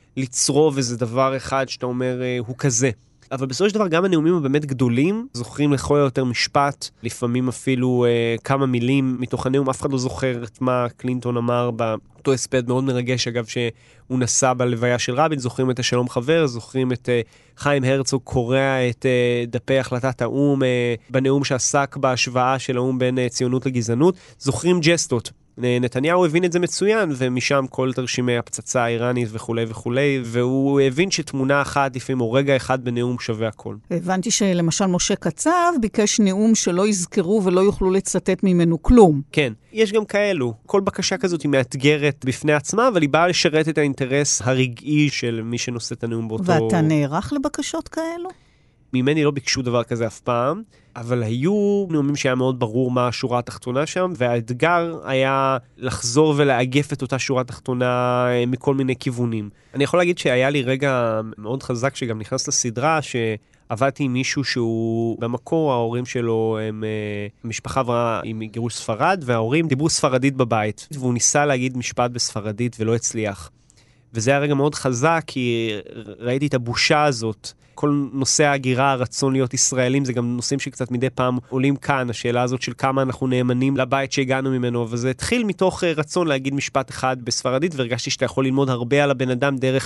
לצרוב איזה דבר אחד שאתה אומר, הוא כזה. אבל בסופו של דבר גם הנאומים הבאמת גדולים, זוכרים לכל יותר משפט, לפעמים אפילו כמה מילים מתוך הנאום, אף אחד לא זוכר את מה קלינטון אמר באותו הספד מאוד מרגש, אגב שהוא נסע בלוויה של רבין, זוכרים את השלום חבר, זוכרים את חיים הרצוג קורא את דפי החלטת האום, בנאום שעסק בהשוואה של האום בין ציונות לגזענות, זוכרים ג'סטות. נתניהו הבין את זה מצוין, ומשם כל תרשימי הפצצה האיראנית וכו' וכו', והוא הבין שתמונה אחת, לפעמים או רגע אחד בנאום שווה הכל. הבנתי שלמשל משה קצב ביקש נאום שלא יזכרו ולא יוכלו לצטט ממנו כלום. כן, יש גם כאלו. כל בקשה כזאת היא מאתגרת בפני עצמה, אבל היא באה לשרת את האינטרס הרגעי של מי שנושא את הנאום באותו... ואתה נערך לבקשות כאלו? ממני לא ביקשו דבר כזה אף פעם, אבל היו נאומים שהיה מאוד ברור מה השורה התחתונה שם, והאתגר היה לחזור ולאגף את אותה שורה התחתונה מכל מיני כיוונים. אני יכול להגיד שהיה לי רגע מאוד חזק שגם נכנס לסדרה, שעבדתי עם מישהו שהוא במקור, ההורים שלו הם משפחה עברה עם גירוש ספרד, וההורים דיברו ספרדית בבית, והוא ניסה להגיד משפט בספרדית ולא הצליח. וזה היה רגע מאוד חזק, כי ראיתי את הבושה הזאת. כל נושא ההגירה, הרצון להיות ישראלים, זה גם נושאים שקצת מדי פעם עולים כאן, השאלה הזאת של כמה אנחנו נאמנים לבית שהגענו ממנו, וזה התחיל מתוך רצון להגיד משפט אחד בספרדית, והרגשתי שאתה יכול ללמוד הרבה על הבן אדם דרך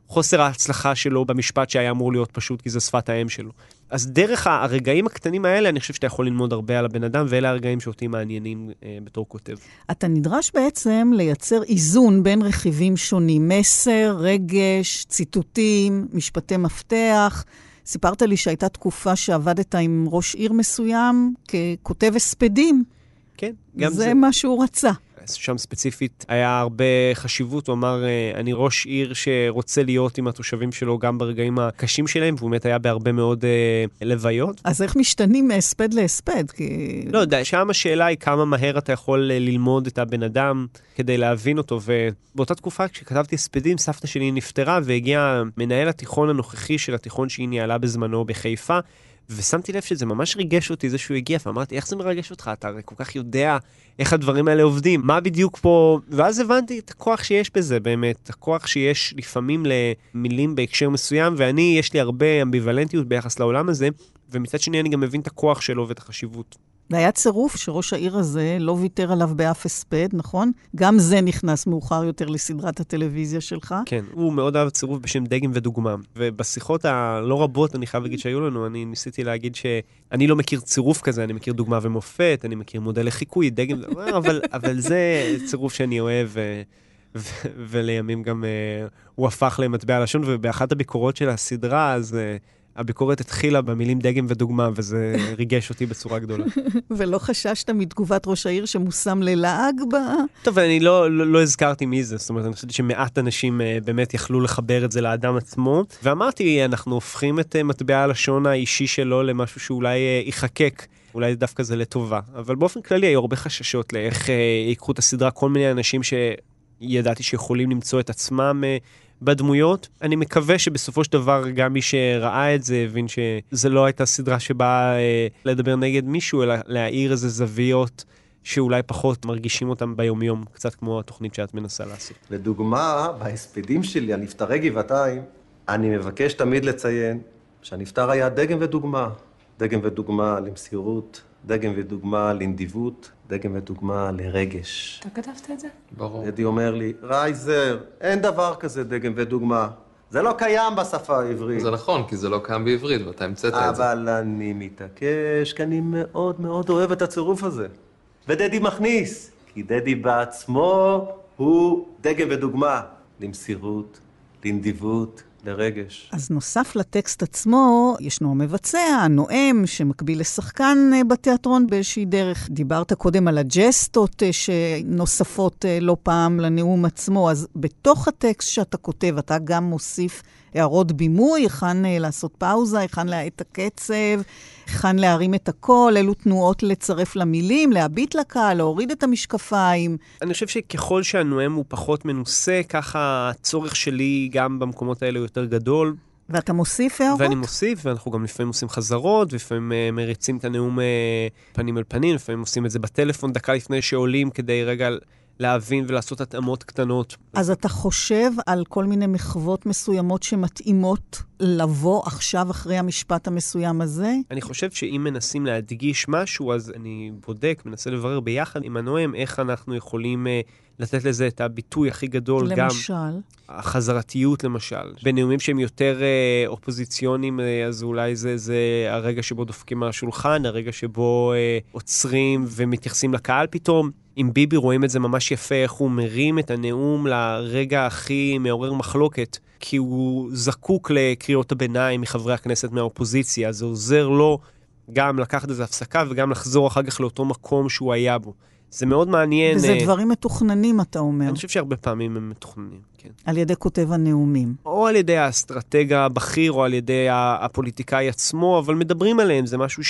חוסר ההצלחה שלו במשפט שהיה אמור להיות פשוט, כי זה שפת האם שלו. אז דרך הרגעים הקטנים האלה, אני חושב שאתה יכול ללמוד הרבה על הבן אדם, ואלה הרגעים שאותי מעניינים בתור כותב. אתה נדרש בעצם לייצר איזון בין רכיבים שונים, מסר, רגש, ציטוטים, משפטי מפתח. סיפרת לי שהייתה תקופה שעבדת עם ראש עיר מסוים ככותב הספדים. כן, גם זה מה שהוא רצה. שם ספציפית היה הרבה חשיבות, הוא אמר, אני ראש עיר שרוצה להיות עם התושבים שלו גם ברגעים הקשים שלהם, והוא באמת היה בהרבה מאוד לוויות. אז איך משתנים מהספד להספד? כי... לא יודע, שם השאלה היא כמה מהר אתה יכול ללמוד את הבן אדם כדי להבין אותו, ובאותה תקופה כשכתבתי הספדים, סבתא שלי נפטרה, והגיע מנהל התיכון הנוכחי של התיכון שהיא ניהלה בזמנו בחיפה, ושמתי לב שזה ממש ריגש אותי זה שהוא הגיע, ואמרתי, איך זה מרגש אותך? אתה הרי כל כך יודע איך הדברים האלה עובדים, מה בדיוק פה, ואז הבנתי את הכוח שיש בזה באמת, הכוח שיש לפעמים למילים בהקשר מסוים, ואני, יש לי הרבה אמביוולנטיות ביחס לעולם הזה, ומצד שני אני גם מבין את הכוח שלו ואת החשיבות. והיה צירוף שראש העיר הזה לא ויתר עליו באף הספד, נכון? גם זה נכנס מאוחר יותר לסדרת הטלוויזיה שלך. כן, הוא מאוד אהב צירוף בשם דגם ודוגמה. ובשיחות הלא רבות, אני חייב להגיד שהיו לנו, אני ניסיתי להגיד שאני לא מכיר צירוף כזה, אני מכיר דוגמה ומופת, אני מכיר מודל לחיקוי, דגם, אבל זה צירוף שאני אוהב, ולימים גם הוא הפך למטבע לשון, ובאחת הביקורות של הסדרה, אז... הביקורת התחילה במילים דגם ודוגמה, וזה ריגש אותי בצורה גדולה. ולא חששת מתגובת ראש העיר שמושם ללעג בה? טוב, אני לא הזכרתי מי זה, זאת אומרת, אני חושבת שמעט אנשים באמת יכלו לחבר את זה לאדם עצמו, ואמרתי, אנחנו הופכים את מטבע הלשון האישי שלו למשהו שאולי יחקק, אולי דווקא זה לטובה, אבל באופן כללי היו הרבה חששות לאיך ייקחו את הסדרה, כל מיני אנשים שידעתי שיכולים למצוא את עצמם בדמויות. אני מקווה שבסופו של דבר גם מי שראה את זה הבין שזה לא הייתה סדרה שבאה לדבר נגד מישהו, אלא להעיר איזה זוויות שאולי פחות מרגישים אותם ביומיום, קצת כמו התוכנית שאת מנסה לעשות. לדוגמה, בהספדים שלי, הנפטרי גבעתיים, אני מבקש תמיד לציין שהנפטר היה דגם ודוגמה. דגם ודוגמה למסירות, דגם ודוגמה לנדיבות, דגם ודוגמה לרגש. אתה כתבת את זה? ברור. דדי אומר לי, רייזר, אין דבר כזה דגם ודוגמה. זה לא קיים בשפה העברית. זה נכון, כי זה לא קיים בעברית, ואתה המצאת את זה. אבל אני מתעקש, כי אני מאוד מאוד אוהב את הצירוף הזה. ודדי מכניס, כי דדי בעצמו הוא דגם ודוגמה. למסירות, לנדיבות, לרגש. אז נוסף לטקסט עצמו, ישנו מבצע, נואם, שמקביל לשחקן בתיאטרון באיזושהי דרך. דיברת קודם על הג'סטות שנוספות לא פעם לנאום עצמו, אז בתוך הטקסט שאתה כותב, אתה גם מוסיף הערות בימוי, היכן לעשות פאוזה, היכן להאט הקצב, היכן להרים את הקול, אלו תנועות לצרף למילים, להביט לקהל, להוריד את המשקפיים. אני חושב שככל שהנואם הוא פחות מנוסה, ככה הצורך שלי גם במקומות האלה הוא יותר גדול. ואתה מוסיף הערות? ואני מוסיף, ואנחנו גם לפעמים עושים חזרות, ולפעמים מריצים את הנאום פנים אל פנים, לפעמים עושים את זה בטלפון דקה לפני שעולים, כדי רגע להבין ולעשות התאמות קטנות. אז אתה חושב על כל מיני מחוות מסוימות שמתאימות לבוא עכשיו אחרי המשפט המסוים הזה? אני חושב שאם מנסים להדגיש משהו, אז אני בודק, מנסה לברר ביחד עם הנואם, איך אנחנו יכולים לתת לזה את הביטוי הכי גדול. למשל? גם החזרתיות למשל. בנאומים שהם יותר אופוזיציונים, אז אולי זה הרגע שבו דופקים על השולחן, הרגע שבו עוצרים ומתייחסים לקהל פתאום. עם ביבי רואים את זה ממש יפה, איך הוא מרים את הנאום לרגע הכי מעורר מחלוקת, כי הוא זקוק לקריאות הביניים מחברי הכנסת מהאופוזיציה, זה עוזר לו גם לקחת איזו הפסקה וגם לחזור אחר כך לאותו מקום שהוא היה בו. זה מאוד מעניין. וזה דברים מתוכננים, אתה אומר. אני חושב שהרבה פעמים הם מתוכננים, כן. על ידי כותב הנאומים. או על ידי האסטרטג הבכיר, או על ידי הפוליטיקאי עצמו, אבל מדברים עליהם, זה משהו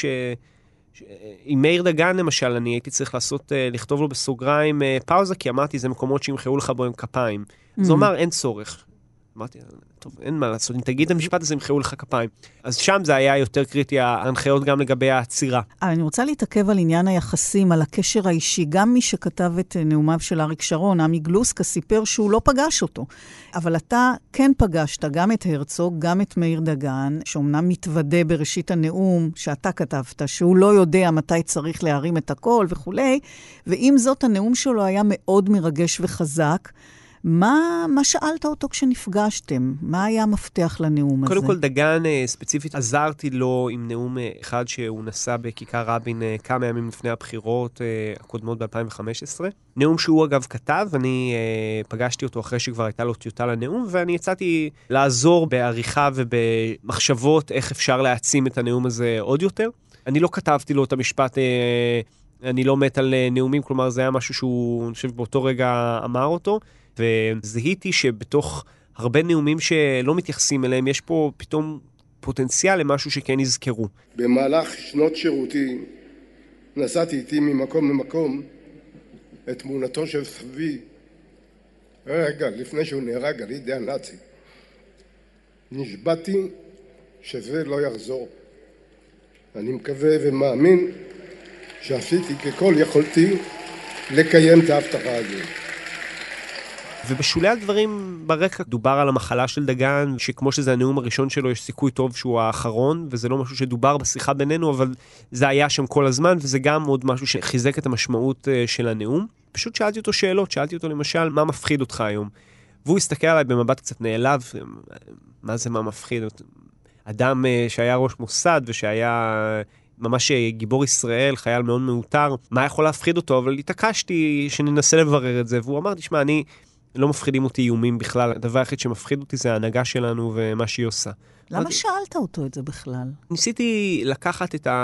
עם מאיר דגן למשל, אני הייתי צריך לכתוב לו בסוגריים פאוזה, כי אמרתי, זה מקומות שימחאו לך בו עם כפיים. אז הוא אמר, אין צורך. אמרתי, טוב, אין מה לעשות, אם תגיד את המשפט הזה, ימחאו לך כפיים. אז שם זה היה יותר קריטי, ההנחיות גם לגבי העצירה. אני רוצה להתעכב על עניין היחסים, על הקשר האישי. גם מי שכתב את נאומיו של אריק שרון, עמי גלוסקה, סיפר שהוא לא פגש אותו. אבל אתה כן פגשת גם את הרצוג, גם את מאיר דגן, שאומנם מתוודה בראשית הנאום שאתה כתבת, שהוא לא יודע מתי צריך להרים את הקול וכו'. ועם זאת, הנאום שלו היה מאוד מרגש וחזק. מה שאלת אותו כשנפגשתם? מה היה המפתח לנאום הזה? קודם כל, דגן ספציפית עזרתי לו עם נאום אחד שהוא נשא בכיכר רבין כמה ימים לפני הבחירות הקודמות ב-2015. נאום שהוא אגב כתב, אני פגשתי אותו אחרי שכבר הייתה לו טיוטה לנאום, ואני יצאתי לעזור בעריכה ובמחשבות איך אפשר להעצים את הנאום הזה עוד יותר. אני לא כתבתי לו את המשפט, אני לא מת על נאומים, כלומר זה היה משהו שהוא, אני חושב, באותו רגע אמר אותו, וזהיתי שבתוך הרבה נאומים שלא מתייחסים אליהם, יש פה פתאום פוטנציאל למשהו שכן יזכרו. במהלך שנות שירותי נסעתי איתי ממקום למקום את תמונתו של סבי, רגע לפני שהוא נהרג על ידי הנאצי. נשבעתי שזה לא יחזור. אני מקווה ומאמין שעשיתי ככל יכולתי לקיים את ההבטחה הזאת. ובשולי הדברים ברקע דובר על המחלה של דגן, שכמו שזה הנאום הראשון שלו, יש סיכוי טוב שהוא האחרון, וזה לא משהו שדובר בשיחה בינינו, אבל זה היה שם כל הזמן, וזה גם עוד משהו שחיזק את המשמעות של הנאום. פשוט שאלתי אותו שאלות, שאלתי אותו למשל, מה מפחיד אותך היום? והוא הסתכל עליי במבט קצת נעלב, מה זה מה מפחיד? אדם שהיה ראש מוסד ושהיה ממש גיבור ישראל, חייל מאוד מאותר, מה יכול להפחיד אותו? אבל התעקשתי שננסה לברר את זה, והוא אמר, תשמע, אני לא מפחידים אותי איומים בכלל, הדבר היחיד שמפחיד אותי זה ההנהגה שלנו ומה שהיא עושה. למה שאלת אותו את זה בכלל? ניסיתי לקחת את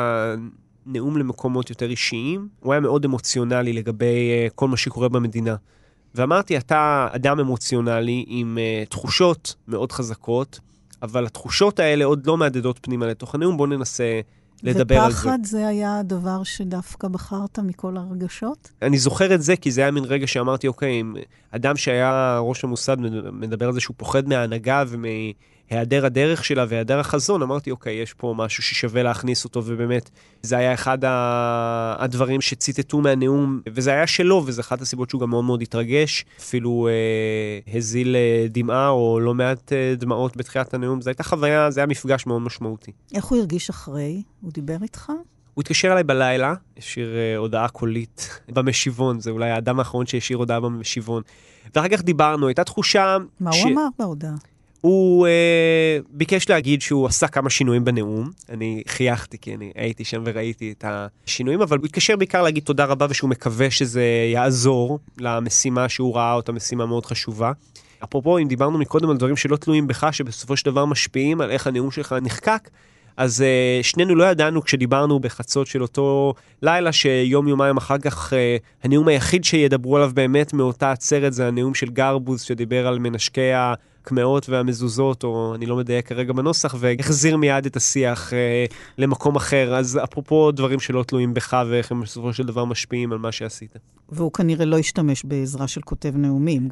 הנאום למקומות יותר אישיים, הוא היה מאוד אמוציונלי לגבי כל מה שקורה במדינה. ואמרתי, אתה אדם אמוציונלי עם תחושות מאוד חזקות, אבל התחושות האלה עוד לא מעדדות פנימה לתוך הנאום, בוא ננסה לדבר על זה. ופחד זה היה הדבר שדווקא בחרת מכל הרגשות? אני זוכר את זה, כי זה היה מין רגע שאמרתי, אוקיי, אדם שהיה ראש המוסד מדבר על זה שהוא פוחד מההנהגה ומהיעדר הדרך שלה והיעדר החזון, אמרתי, אוקיי, יש פה משהו ששווה להכניס אותו, ובאמת, זה היה אחד הדברים שציטטו מהנאום, וזה היה שלו, וזה אחת הסיבות שהוא גם מאוד מאוד התרגש, אפילו הזיל דמעה או לא מעט דמעות בתחילת הנאום, זו הייתה חוויה, זה היה מפגש מאוד משמעותי. איך הוא הרגיש אחרי? הוא דיבר איתך? הוא התקשר אליי בלילה, השאיר הודעה קולית במשיבון, זה אולי האדם האחרון שהשאיר הודעה במשיבון. ואחר כך דיברנו, הייתה תחושה... מה הוא אמר בהודעה? הוא ביקש להגיד שהוא עשה כמה שינויים בנאום, אני חייכתי כי אני הייתי שם וראיתי את השינויים, אבל הוא התקשר בעיקר להגיד תודה רבה ושהוא מקווה שזה יעזור למשימה שהוא ראה אותה, משימה מאוד חשובה. אפרופו, אם דיברנו מקודם על דברים שלא תלויים בך, שבסופו של דבר משפיעים על איך הנאום שלך נחקק, אז שנינו לא ידענו כשדיברנו בחצות של אותו לילה, שיום יומיים אחר כך הנאום היחיד שידברו עליו באמת מאותה עצרת, זה הנאום של גרבוז שדיבר על מנשקי הקמאות והמזוזות, או אני לא מדייק כרגע בנוסח, והחזיר מיד את השיח למקום אחר. אז אפרופו דברים שלא תלויים בך, ואיך הם בסופו של דבר משפיעים על מה שעשית. והוא כנראה לא השתמש בעזרה של כותב נאומים.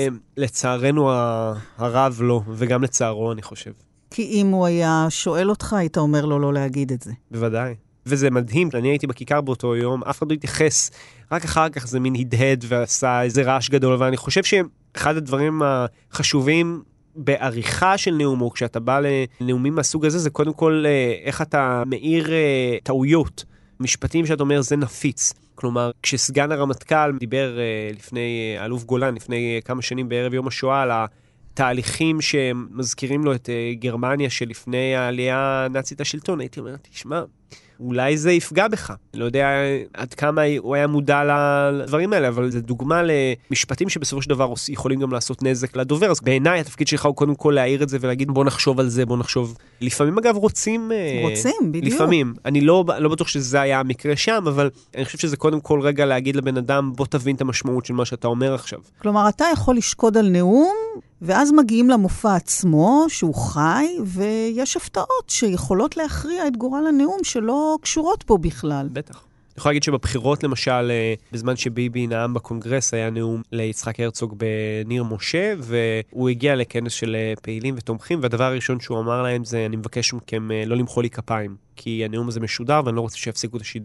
לצערנו הרב לא, וגם לצערו אני חושב. כי אם הוא היה שואל אותך, היית אומר לו לא להגיד את זה. בוודאי. וזה מדהים, אני הייתי בכיכר באותו יום, אף אחד לא התייחס, רק אחר כך זה מין הדהד ועשה איזה רעש גדול, ואני חושב שאחד הדברים החשובים בעריכה של נאום, או כשאתה בא לנאומים מהסוג הזה, זה קודם כל איך אתה מאיר טעויות, משפטים שאתה אומר זה נפיץ. כלומר, כשסגן הרמטכ"ל דיבר לפני אלוף גולן, לפני כמה שנים בערב יום השואה, על תהליכים שמזכירים לו את גרמניה שלפני העלייה הנאצית השלטון, הייתי אומר, תשמע, אולי זה יפגע בך. אני לא יודע עד כמה הוא היה מודע לדברים האלה, אבל זה דוגמה למשפטים שבסופו של דבר יכולים גם לעשות נזק לדובר. אז בעיניי התפקיד שלך הוא קודם כל להעיר את זה ולהגיד בוא נחשוב על זה, בוא נחשוב. לפעמים אגב רוצים, בדיוק. לפעמים. אני לא בטוח שזה היה המקרה שם, אבל אני חושב שזה קודם כל רגע להגיד לבן אדם בוא תבין את המשמעות של מה שאתה אומר עכשיו. כלומר, אתה יכול לשקוד על נאום, ואז מגיעים למופע עצמו, שהוא חי, ויש הפתעות שיכולות להכריע את גורל הנאום שלא קשורות בו בכלל. בטח. אני יכול להגיד שבבחירות, למשל, בזמן שביבי נאם בקונגרס, היה נאום ליצחק הרצוג בניר משה, והוא הגיע לכנס של פעילים ותומכים, והדבר הראשון שהוא אמר להם זה, אני מבקש מכם לא למחוא לי כפיים, כי הנאום הזה משודר, ואני לא רוצה שיפסיקו את השידור.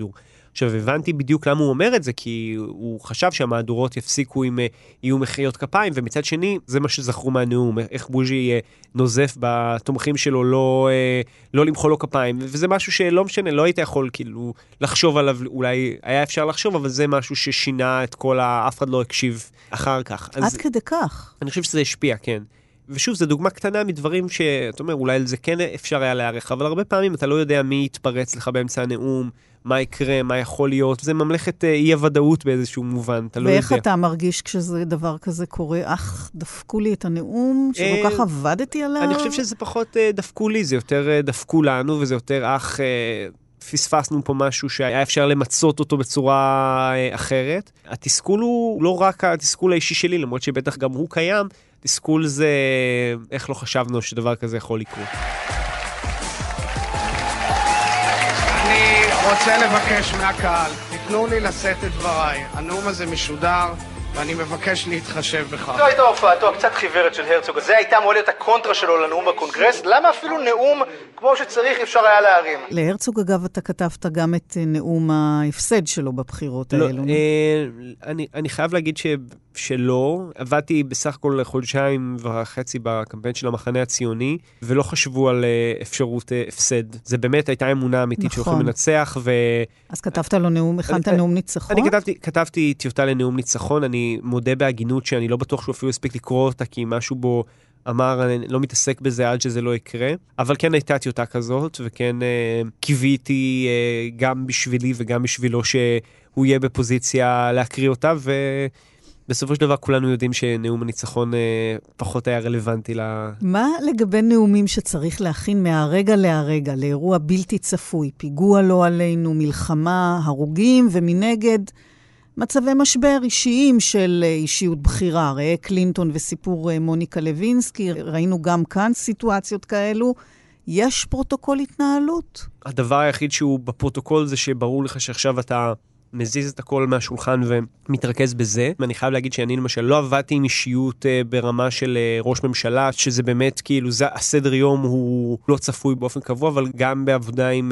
עכשיו, הבנתי בדיוק למה הוא אומר את זה, כי הוא חשב שהמהדורות יפסיקו עם יהיו מחיאות כפיים, ומצד שני, זה מה שזכרו מהנאום, איך בוז'י נוזף בתומכים שלו, לא למחוא לו כפיים, וזה משהו שלא משנה, לא היית יכול כאילו לחשוב עליו, אולי היה אפשר לחשוב, אבל זה משהו ששינה את כל אף אחד לא הקשיב אחר כך. עד כדי כך. אני חושב שזה השפיע, כן. ושוב, זו דוגמה קטנה מדברים שאתה אומר, אולי על זה כן אפשר היה להערך, אבל הרבה פעמים אתה לא יודע מי יתפרץ לך באמצע הנאום, מה יקרה, מה יכול להיות. זה ממלכת אי-הוודאות באיזשהו מובן, אתה לא יודע. ואיך אתה מרגיש כשזה דבר כזה קורה? דפקו לי את הנאום, שכל כך עבדתי עליו? אני חושב שזה פחות דפקו לי, זה יותר דפקו לנו, וזה יותר פספסנו פה משהו שהיה אפשר למצות אותו בצורה אחרת. התסכול הוא לא רק התסכול האישי שלי, למרות שבטח גם הוא קיים, תסכול זה איך לא חשבנו שדבר כזה יכול לקרות. אני רוצה לבקש מהקהל, תיתנו לי לשאת את דבריי. הנאום הזה משודר, ואני מבקש להתחשב בכך. זו הייתה הופעתו הקצת חיוורת של הרצוג. זה הייתה אמורה להיות הקונטרה שלו לנאום בקונגרס. למה אפילו נאום כמו שצריך אפשר היה להרים? להרצוג, אגב, אתה כתבת גם את נאום ההפסד שלו בבחירות האלו. אני חייב להגיד שלא. עבדתי בסך הכל חודשיים וחצי בקמפיין של המחנה הציוני, ולא חשבו על אפשרות הפסד. זה באמת הייתה אמונה אמיתית שהולכים לנצח. אז כתבת לו נאום, הכנת נאום ניצחון? אני כתבתי טיוטה לנאום ניצחון. אני מודה בהגינות שאני לא בטוח שהוא אפילו הספיק לקרוא אותה, כי משהו בו אמר, אני לא מתעסק בזה עד שזה לא יקרה. אבל כן הייתה טיוטה כזאת, וכן קיוויתי גם בשבילי וגם בשבילו שהוא יהיה בפוזיציה להקריא אותה, ובסופו של דבר כולנו יודעים שנאום הניצחון פחות היה רלוונטי מה לגבי נאומים שצריך להכין מהרגע להרגע, לאירוע בלתי צפוי, פיגוע לא עלינו, מלחמה, הרוגים, ומנגד מצבי משבר אישיים של אישיות בחירה, ראה קלינטון וסיפור מוניקה לוינסקי, ראינו גם כאן סיטואציות כאלו. יש פרוטוקול התנהלות? הדבר היחיד שהוא בפרוטוקול זה שברור לך שעכשיו אתה מזיז את הכל מהשולחן ומתרכז בזה. ואני חייב להגיד שאני למשל לא עבדתי עם אישיות ברמה של ראש ממשלה, שזה באמת כאילו, הסדר יום הוא לא צפוי באופן קבוע, אבל גם בעבודה עם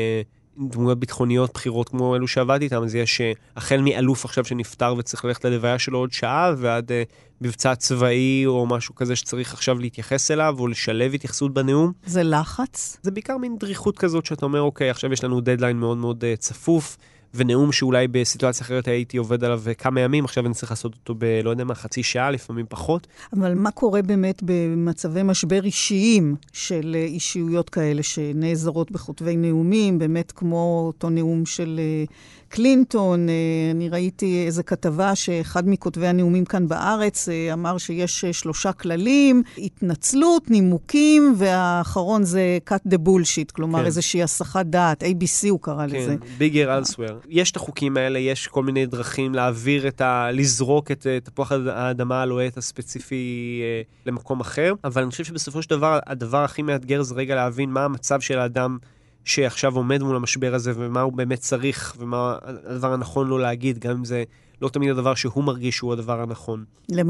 דמויות ביטחוניות בחירות כמו אלו שעבדתי איתם, אז יש החל מאלוף עכשיו שנפטר וצריך ללכת ללוויה שלו עוד שעה, ועד מבצע צבאי או משהו כזה שצריך עכשיו להתייחס אליו, או לשלב התייחסות בנאום. זה לחץ? זה בעיקר מין דריכות כזאת שאתה אומר, אוקיי, עכשיו יש לנו דדליין מאוד מאוד צפוף, ונאום שאולי בסיטואציה אחרת הייתי עובד עליו כמה ימים, עכשיו אני צריך לעשות אותו לא יודע מה, חצי שעה, לפעמים פחות. אבל מה קורה באמת במצבי משבר אישיים של אישיויות כאלה שנעזרות בכותבי נאומים, באמת כמו אותו נאום של קלינטון? אני ראיתי איזו כתבה שאחד מכותבי הנאומים כאן בארץ אמר שיש 3 כללים, התנצלות, נימוקים, והאחרון זה cut the bullshit, כלומר איזושהי הסחת דעת, ABC הוא קרא לזה. כן, bigger elsewhere. יש את החוקים האלה, יש כל מיני דרכים להעביר לזרוק את תפוח האדמה הלוהט הספציפי למקום אחר, אבל אני חושב שבסופו של דבר, הדבר הכי מאתגר זה רגע להבין מה המצב של האדם שעכשיו עומד מול המשבר הזה, ומה הוא באמת צריך, ומה הדבר הנכון לו להגיד, גם אם זה לא תמיד הדבר שהוא מרגיש שהוא הדבר הנכון.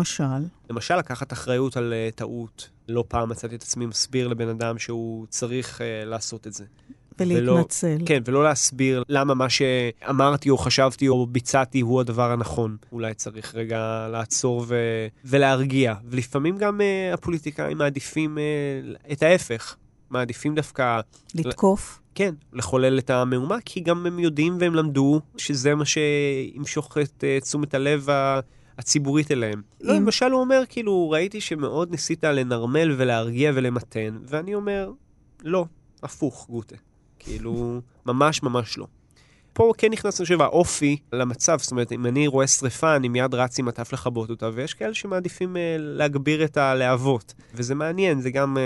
למשל, לקחת אחריות על טעות. לא פעם מצאתי את עצמי מסביר לבן אדם שהוא צריך לעשות את זה. ולהתנצל. כן, ולא להסביר למה מה שאמרתי או חשבתי או ביצעתי הוא הדבר הנכון. אולי צריך רגע לעצור ולהרגיע. ולפעמים גם הפוליטיקאים מעדיפים את ההפך. מעדיפים דווקא לתקוף. כן, לחולל את המהומה, כי גם הם יודעים והם למדו שזה מה שימשוך את תשומת הלב הציבורית אליהם. למשל הוא אומר, כאילו, ראיתי שמאוד ניסית לנרמל ולהרגיע ולמתן, ואני אומר, לא, הפוך, גוטה. כאילו, ממש ממש לא. פה כן נכנס לשבע אופי למצב, זאת אומרת, אם אני רואה שריפה, אני מיד רץ עם מטף לכבות אותה, ויש כאלה שמעדיפים להגביר את הלהבות, וזה מעניין, זה גם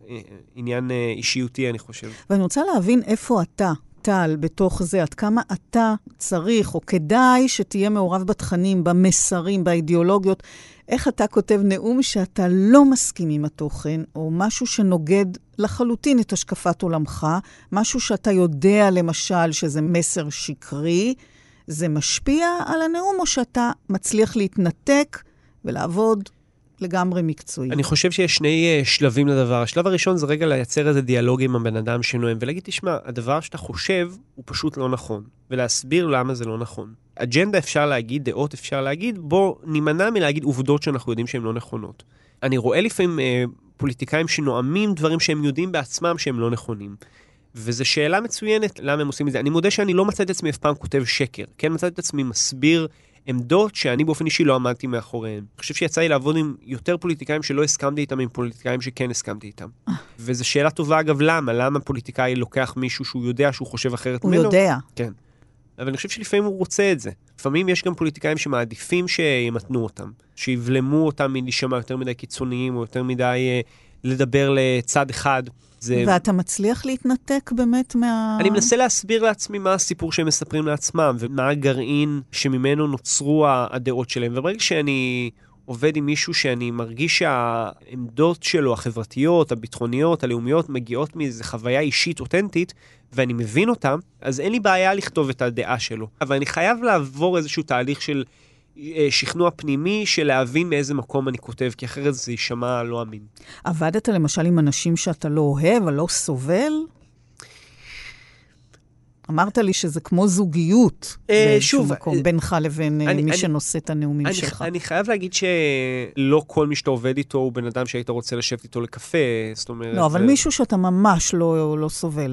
עניין אישיותי, אני חושב. ואני רוצה להבין איפה אתה, טל, בתוך זה, עד כמה אתה צריך, או כדאי שתהיה מעורב בתכנים, במסרים, באידיאולוגיות, איך אתה כותב נאום שאתה לא מסכים עם התוכן, או משהו שנוגד לחלוטין את השקפת עולמך, משהו שאתה יודע למשל שזה מסר שקרי, זה משפיע על הנאום, או שאתה מצליח להתנתק ולעבוד לגמרי מקצועי. אני חושב שיש שני שלבים לדבר. השלב הראשון זה רגע לייצר איזה דיאלוג עם הבן אדם שנואם, ולהגיד, תשמע, הדבר שאתה חושב הוא פשוט לא נכון, ולהסביר למה זה לא נכון. אג'נדה אפשר להגיד, דעות אפשר להגיד, בוא נימנע מלהגיד עובדות שאנחנו יודעים שהן לא נכונות. אני רואה לפעמים פוליטיקאים שנואמים דברים שהם יודעים בעצמם שהם לא נכונים. וזו שאלה מצוינת למה הם עושים את זה. אני מודה שאני לא מצאתי את עצמי אף פעם כותב שקר. כן, מצאתי את עצמי מסביר עמדות שאני באופן אישי לא עמדתי מאחוריהן. אני חושב שיצא לי לעבוד עם יותר פוליטיקאים שלא הסכמתי איתם, עם פוליטיקאים שכן הסכמתי איתם. וזו שאלה טובה אגב למה? למה פוליטיקאי לוקח מישהו שהוא יודע שהוא חושב אחרת ממנו? הוא יודע. כן. אבל אני חושב שלפעמים הוא רוצה את זה. לפעמים יש גם פוליטיקאים שמעדיפים שימתנו אותם, שיבלמו אותם מלהישמע יותר מדי קיצוניים, או יותר מדי לדבר לצד אחד. ואתה מצליח להתנתק באמת אני מנסה להסביר לעצמי מה הסיפור שהם מספרים לעצמם, ומה הגרעין שממנו נוצרו הדעות שלהם. וברגע שאני עובד עם מישהו שאני מרגיש שהעמדות שלו, החברתיות, הביטחוניות, הלאומיות, מגיעות מאיזו חוויה אישית אותנטית, ואני מבין אותם, אז אין לי בעיה לכתוב את הדעה שלו. אבל אני חייב לעבור איזשהו תהליך של שכנוע פנימי, של להבין מאיזה מקום אני כותב, כי אחרת זה יישמע לא אמין. עבדת למשל עם אנשים שאתה לא אוהב, אבל לא סובל? אמרת לי שזה כמו זוגיות, באיזשהו מקום, בינך לבין מי שנושא את הנאומים שלך. אני חייב להגיד שלא כל מי שאתה עובד איתו הוא בן אדם שהיית רוצה לשבת איתו לקפה, זאת אומרת... לא, אבל מישהו שאתה ממש לא סובל,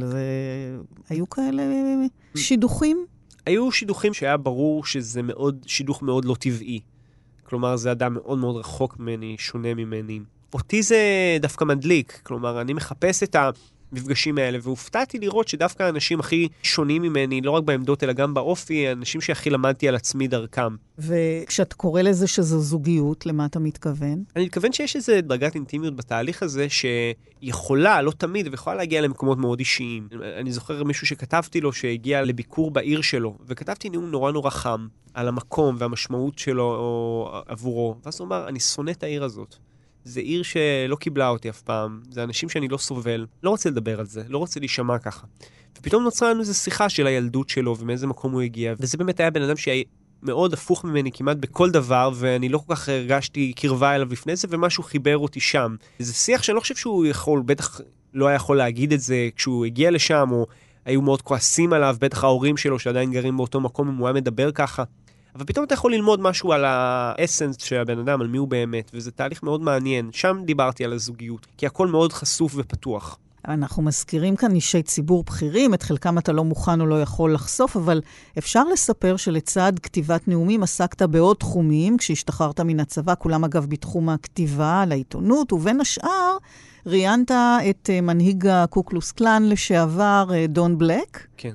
היו כאלה שידוכים? היו שידוכים שהיה ברור שזה שידוך מאוד לא טבעי. כלומר, זה אדם מאוד מאוד רחוק ממני, שונה ממני. אותי זה דווקא מדליק, כלומר, אני מחפש את המפגשים האלה, והופתעתי לראות שדווקא האנשים הכי שונים ממני, לא רק בעמדות, אלא גם באופי, האנשים שהכי למדתי על עצמי דרכם. וכשאת קורא לזה שזו זוגיות, למה אתה מתכוון? אני מתכוון שיש איזו דרגת אינטימיות בתהליך הזה, שיכולה, לא תמיד, ויכולה להגיע למקומות מאוד אישיים. אני זוכר מישהו שכתבתי לו, שהגיע לביקור בעיר שלו, וכתבתי נאום נורא נורא חם, על המקום והמשמעות שלו עבורו. ואז הוא אמר, אני שונא את העיר הזאת. זה עיר שלא קיבלה אותי אף פעם, זה אנשים שאני לא סובל, לא רוצה לדבר על זה, לא רוצה להישמע ככה. ופתאום נוצרה לנו איזו שיחה של הילדות שלו, ומאיזה מקום הוא הגיע, וזה באמת היה בן אדם שהיה מאוד הפוך ממני כמעט בכל דבר, ואני לא כל כך הרגשתי קרבה אליו לפני זה, ומשהו חיבר אותי שם. זה שיח שאני לא חושב שהוא יכול, בטח לא היה יכול להגיד את זה כשהוא הגיע לשם, או היו מאוד כועסים עליו, בטח ההורים שלו שעדיין גרים באותו מקום, אם הוא היה מדבר ככה. אבל פתאום אתה יכול ללמוד משהו על האסנס של הבן אדם, על מי הוא באמת, וזה תהליך מאוד מעניין. שם דיברתי על הזוגיות, כי הכל מאוד חשוף ופתוח. אנחנו מזכירים כאן אישי ציבור בכירים, את חלקם אתה לא מוכן או לא יכול לחשוף, אבל אפשר לספר שלצד כתיבת נאומים עסקת בעוד תחומים, כשהשתחררת מן הצבא, כולם אגב בתחום הכתיבה, לעיתונות, ובין השאר ראיינת את מנהיג הקוקלוס קלאן לשעבר, דון בלק. כן.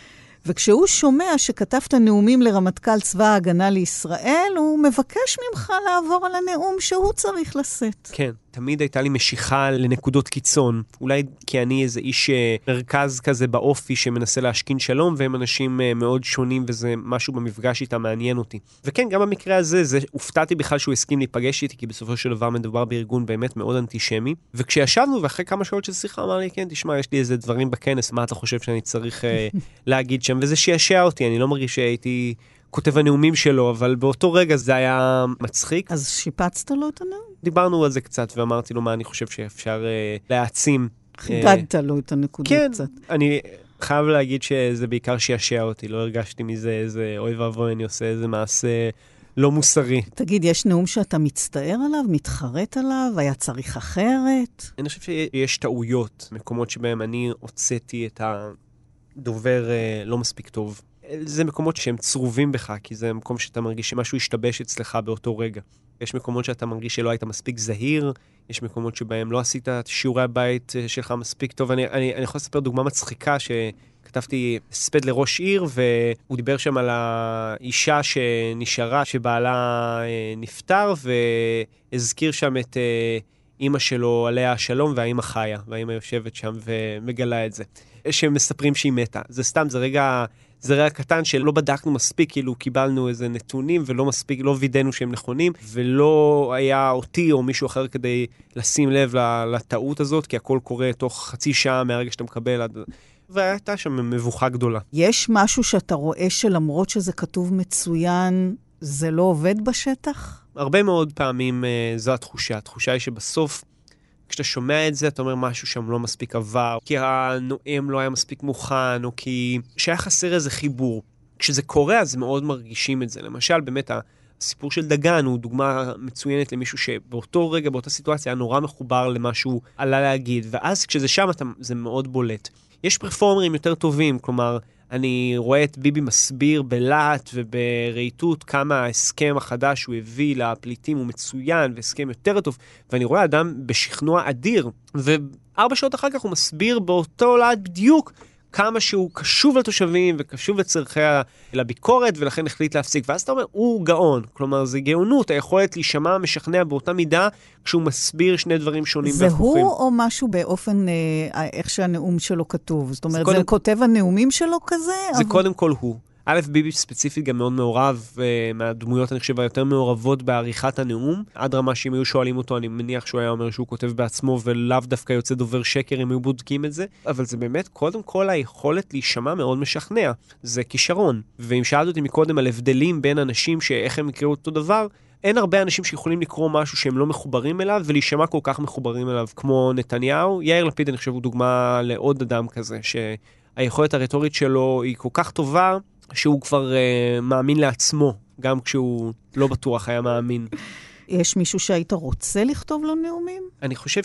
וכשהוא שומע שכתבת נאומים לרמטכ"ל צבא ההגנה לישראל, הוא מבקש ממך לעבור על הנאום שהוא צריך לשאת. כן, תמיד הייתה לי משיכה לנקודות קיצון. אולי כי אני איזה איש מרכז כזה באופי שמנסה להשכין שלום, והם אנשים מאוד שונים, וזה משהו במפגש איתם מעניין אותי. וכן, גם במקרה הזה, הופתעתי בכלל שהוא הסכים להיפגש איתי, כי בסופו של דבר מדובר בארגון באמת מאוד אנטישמי. וכשישבנו, ואחרי כמה שעות של שיחה, אמר לי, כן, תשמע, יש לי איזה דברים בכנס, מה אתה חושב שאני צריך להגיד שם? וזה שישע אותי, אני לא מרגיש שהייתי כותב הנאומים שלו, אבל באותו רגע זה היה מצחיק. אז שיפצת לו את הנאום? דיברנו על זה קצת, ואמרתי לו מה אני חושב שאפשר להעצים. חידדת לו את הנקודות קצת. כן, אני חייב להגיד שזה בעיקר שישע אותי, לא הרגשתי מזה איזה אוי ואבוי, אני עושה איזה מעשה לא מוסרי. תגיד, יש נאום שאתה מצטער עליו, מתחרט עליו, היה צריך אחרת? אני חושב שיש טעויות, מקומות שבהם אני הוצאתי את הדובר לא מספיק טוב. זה מקומות שהם צרובים בך, כי זה מקום שאתה מרגיש שמשהו ישתבש אצלך באותו רגע. יש מקומות שאתה מרגיש שלא היית מספיק זהיר, יש מקומות שבהם לא עשית את שיעורי הבית שלך מספיק טוב. אני יכול לספר דוגמה מצחיקה שכתבתי הספד לראש עיר, והוא דיבר שם על האישה שנשארה, שבעלה נפטר, והזכיר שם את אמא שלו עליה השלום, והאמא חיה, והאמא יושבת שם ומגלה את זה. שמספרים שהיא מתה. זה סתם, זה רגע קטן שלא בדקנו מספיק, כאילו קיבלנו איזה נתונים ולא מספיק, לא וידאנו שהם נכונים, ולא היה אותי או מישהו אחר כדי לשים לב לטעות הזאת, כי הכל קורה תוך חצי שעה מהרגע שאתה מקבל, והייתה שם מבוכה גדולה. יש משהו שאתה רואה שלמרות שזה כתוב מצוין, זה לא עובד בשטח? הרבה מאוד פעמים זו התחושה. התחושה היא שבסוף, כשאתה שומע את זה, אתה אומר משהו שם לא מספיק עבר, כי הנואם לא היה מספיק מוכן, או כי שהיה חסר איזה חיבור. כשזה קורה, אז מאוד מרגישים את זה. למשל, באמת, הסיפור של דגן הוא דוגמה מצוינת למישהו שבאותו רגע, באותה סיטואציה, היה נורא מחובר למה שהוא עלה להגיד, ואז כשזה שם, זה מאוד בולט. יש פרפורמרים יותר טובים, כלומר, אני רואה את ביבי מסביר בלהט וברהיטות כמה ההסכם החדש שהוא הביא לפליטים הוא מצוין, והסכם יותר טוב, ואני רואה אדם בשכנוע אדיר, ו4 שעות אחר כך הוא מסביר באותו להט בדיוק כמה שהוא קשוב לתושבים וקשוב לצרכי לביקורת, ולכן החליט להפסיק. ואז אתה אומר, הוא גאון. כלומר, זה גאונות, היכולת להישמע משכנע באותה מידה, כשהוא מסביר שני דברים שונים והפוכים. זה הוא או משהו באופן, איך שהנאום שלו כתוב? זאת אומרת, זה כותב הנאומים שלו כזה? זה קודם כל הוא. א', ביבי ספציפית גם מאוד מעורב, מהדמויות אני חושב היותר מעורבות בעריכת הנאום, עד רמה שאם היו שואלים אותו, אני מניח שהוא היה אומר שהוא כותב בעצמו, ולאו דווקא יוצא דובר שקר אם היו בודקים את זה, אבל זה באמת קודם כל היכולת להישמע מאוד משכנע, זה כישרון, ואם שאלת אותי מקודם על הבדלים בין אנשים שאיך הם יקראו אותו דבר, אין הרבה אנשים שיכולים לקרוא משהו שהם לא מחוברים אליו, ולהישמע כל כך מחוברים אליו, כמו נתניהו. יאיר לפיד, אני חושב, הוא דוגמה לעוד אדם כזה, שהיכולת הרטורית שלו היא כל כך טובה, שהוא כבר מאמין לעצמו, גם כשהוא לא בטוח היה מאמין. יש מישהו שהיית רוצה לכתוב לו נאומים? אני חושב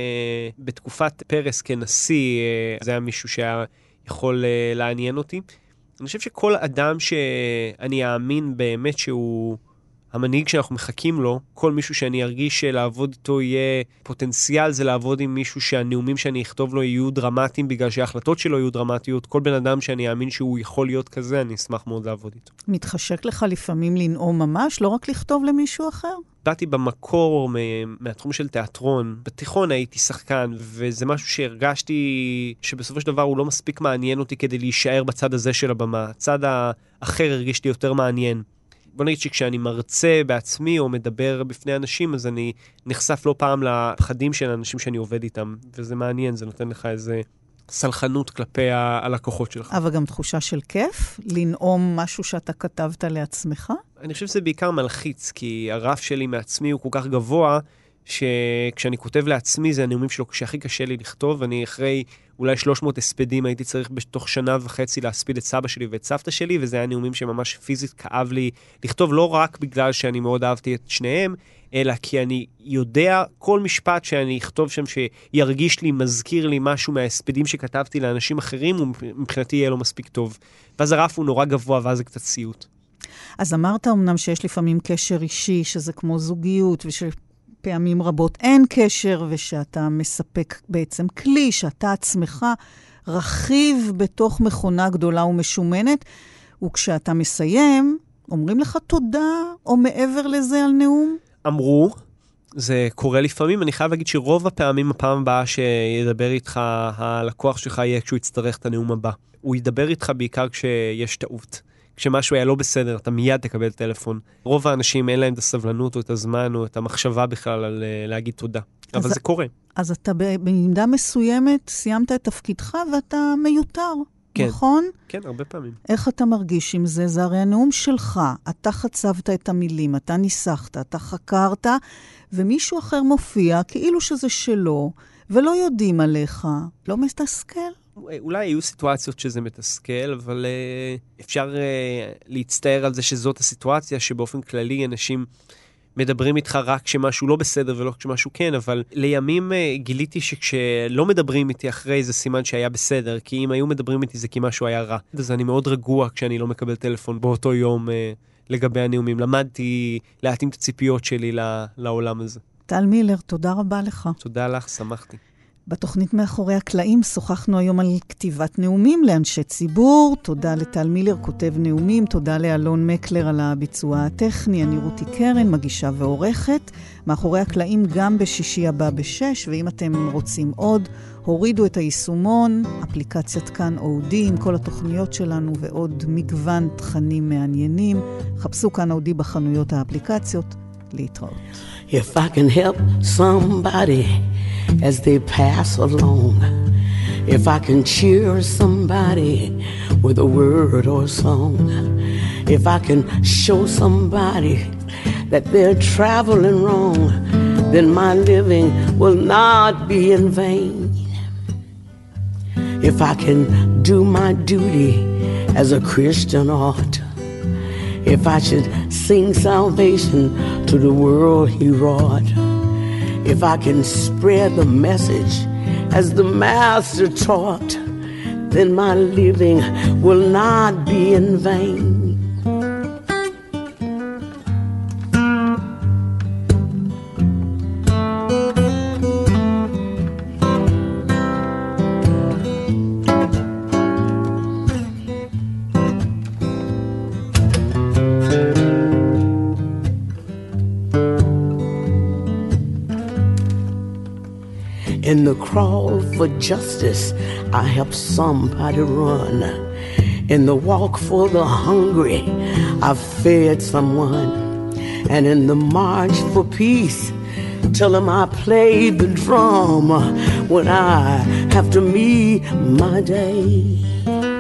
שבתקופת פרס כנשיא, זה היה מישהו שהיה יכול לעניין אותי. אני חושב שכל אדם שאני אאמין באמת שהוא המנהיג שאנחנו מחכים לו, כל מישהו שאני ארגיש שלעבוד איתו יהיה פוטנציאל, זה לעבוד עם מישהו שהנאומים שאני אכתוב לו יהיו דרמטיים, בגלל שההחלטות שלו יהיו דרמטיות. כל בן אדם שאני אאמין שהוא יכול להיות כזה, אני אשמח מאוד לעבוד איתו. מתחשק לך לפעמים לנאום ממש, לא רק לכתוב למישהו אחר? באתי במקור מהתחום של תיאטרון. בתיכון הייתי שחקן, וזה משהו שהרגשתי שבסופו של דבר הוא לא מספיק מעניין אותי כדי להישאר בצד הזה של הבמה. הצד האחר הרגיש לי יותר מעניין. בוא נגיד שכשאני מרצה בעצמי או מדבר בפני אנשים, אז אני נחשף לא פעם לפחדים של האנשים שאני עובד איתם, וזה מעניין, זה נותן לך איזה סלחנות כלפי הלקוחות שלך. אבל גם תחושה של כיף, לנאום משהו שאתה כתבת לעצמך? אני חושב שזה בעיקר מלחיץ, כי הרף שלי מעצמי הוא כל כך גבוה, שכשאני כותב לעצמי זה הנאומים שלו שהכי קשה לי לכתוב, אני אחרי אולי 300 הספדים הייתי צריך בתוך 1.5 שנה להספיד את סבא שלי ואת סבתא שלי, וזה היה נאומים שממש פיזית כאב לי לכתוב, לא רק בגלל שאני מאוד אהבתי את שניהם, אלא כי אני יודע כל משפט שאני אכתוב שם שירגיש לי, מזכיר לי משהו מההספדים שכתבתי לאנשים אחרים, ומבחינתי יהיה לו מספיק טוב. ואז הרף הוא נורא גבוה, ואז זה קצת סיוט. אז אמרת אמנם שיש לפעמים קשר אישי, שזה כמו זוגיות, פעמים רבות אין קשר, ושאתה מספק בעצם כלי, שאתה עצמך רכיב בתוך מכונה גדולה ומשומנת, וכשאתה מסיים, אומרים לך תודה, או מעבר לזה על נאום? אמרו, זה קורה לפעמים, אני חייב להגיד שרוב הפעמים, הפעם הבאה שידבר איתך, הלקוח שלך יהיה כשהוא יצטרך את הנאום הבא. הוא ידבר איתך בעיקר כשיש טעות. כשמשהו היה לא בסדר, אתה מיד תקבל טלפון. רוב האנשים אין להם את הסבלנות או את הזמן או את המחשבה בכלל על להגיד תודה. אבל זה קורה. אז אתה במידה מסוימת סיימת את תפקידך ואתה מיותר, כן. נכון? כן, הרבה פעמים. איך אתה מרגיש עם זה? זה הרי הנאום שלך. אתה חצבת את המילים, אתה ניסחת, אתה חקרת, ומישהו אחר מופיע כאילו שזה שלו, ולא יודעים עליך. לא מתסכל? אולי היו סיטואציות שזה מתסכל, אבל אפשר להצטער על זה שזאת הסיטואציה, שבאופן כללי אנשים מדברים איתך רק כשמשהו לא בסדר ולא כשמשהו כן, אבל לימים גיליתי שכשלא מדברים איתי אחרי זה סימן שהיה בסדר, כי אם היו מדברים איתי זה כי משהו היה רע. אז אני מאוד רגוע כשאני לא מקבל טלפון באותו יום לגבי הנאומים. למדתי להתאים את הציפיות שלי לעולם הזה. טל מילר, תודה רבה לך. תודה לך, שמחתי. בתוכנית מאחורי הקלעים שוחחנו היום על כתיבת נאומים לאנשי ציבור. תודה לטל מילר, כותב נאומים. תודה לאלון מקלר על הביצוע הטכני. אני רותי קרן, מגישה ועורכת. מאחורי הקלעים גם בשישי הבא ב-6, ואם אתם רוצים עוד, הורידו את היישומון, אפליקציית כאן אודי עם כל התוכניות שלנו ועוד מגוון תכנים מעניינים. חפשו כאן אודי בחנויות האפליקציות. להתראות. If I can help somebody as they pass along, if I can cheer somebody with a word or a song, If I can show somebody that they're traveling wrong, then my living will not be in vain. If I can do my duty as a Christian ought, if I should sing salvation to the world he wrought, if I can spread the message as the Master taught, then my living will not be in vain. In the crawl for justice, I helped somebody run. In the walk for the hungry, I fed someone. And in the march for peace, tell them I played the drum when I have to meet my day.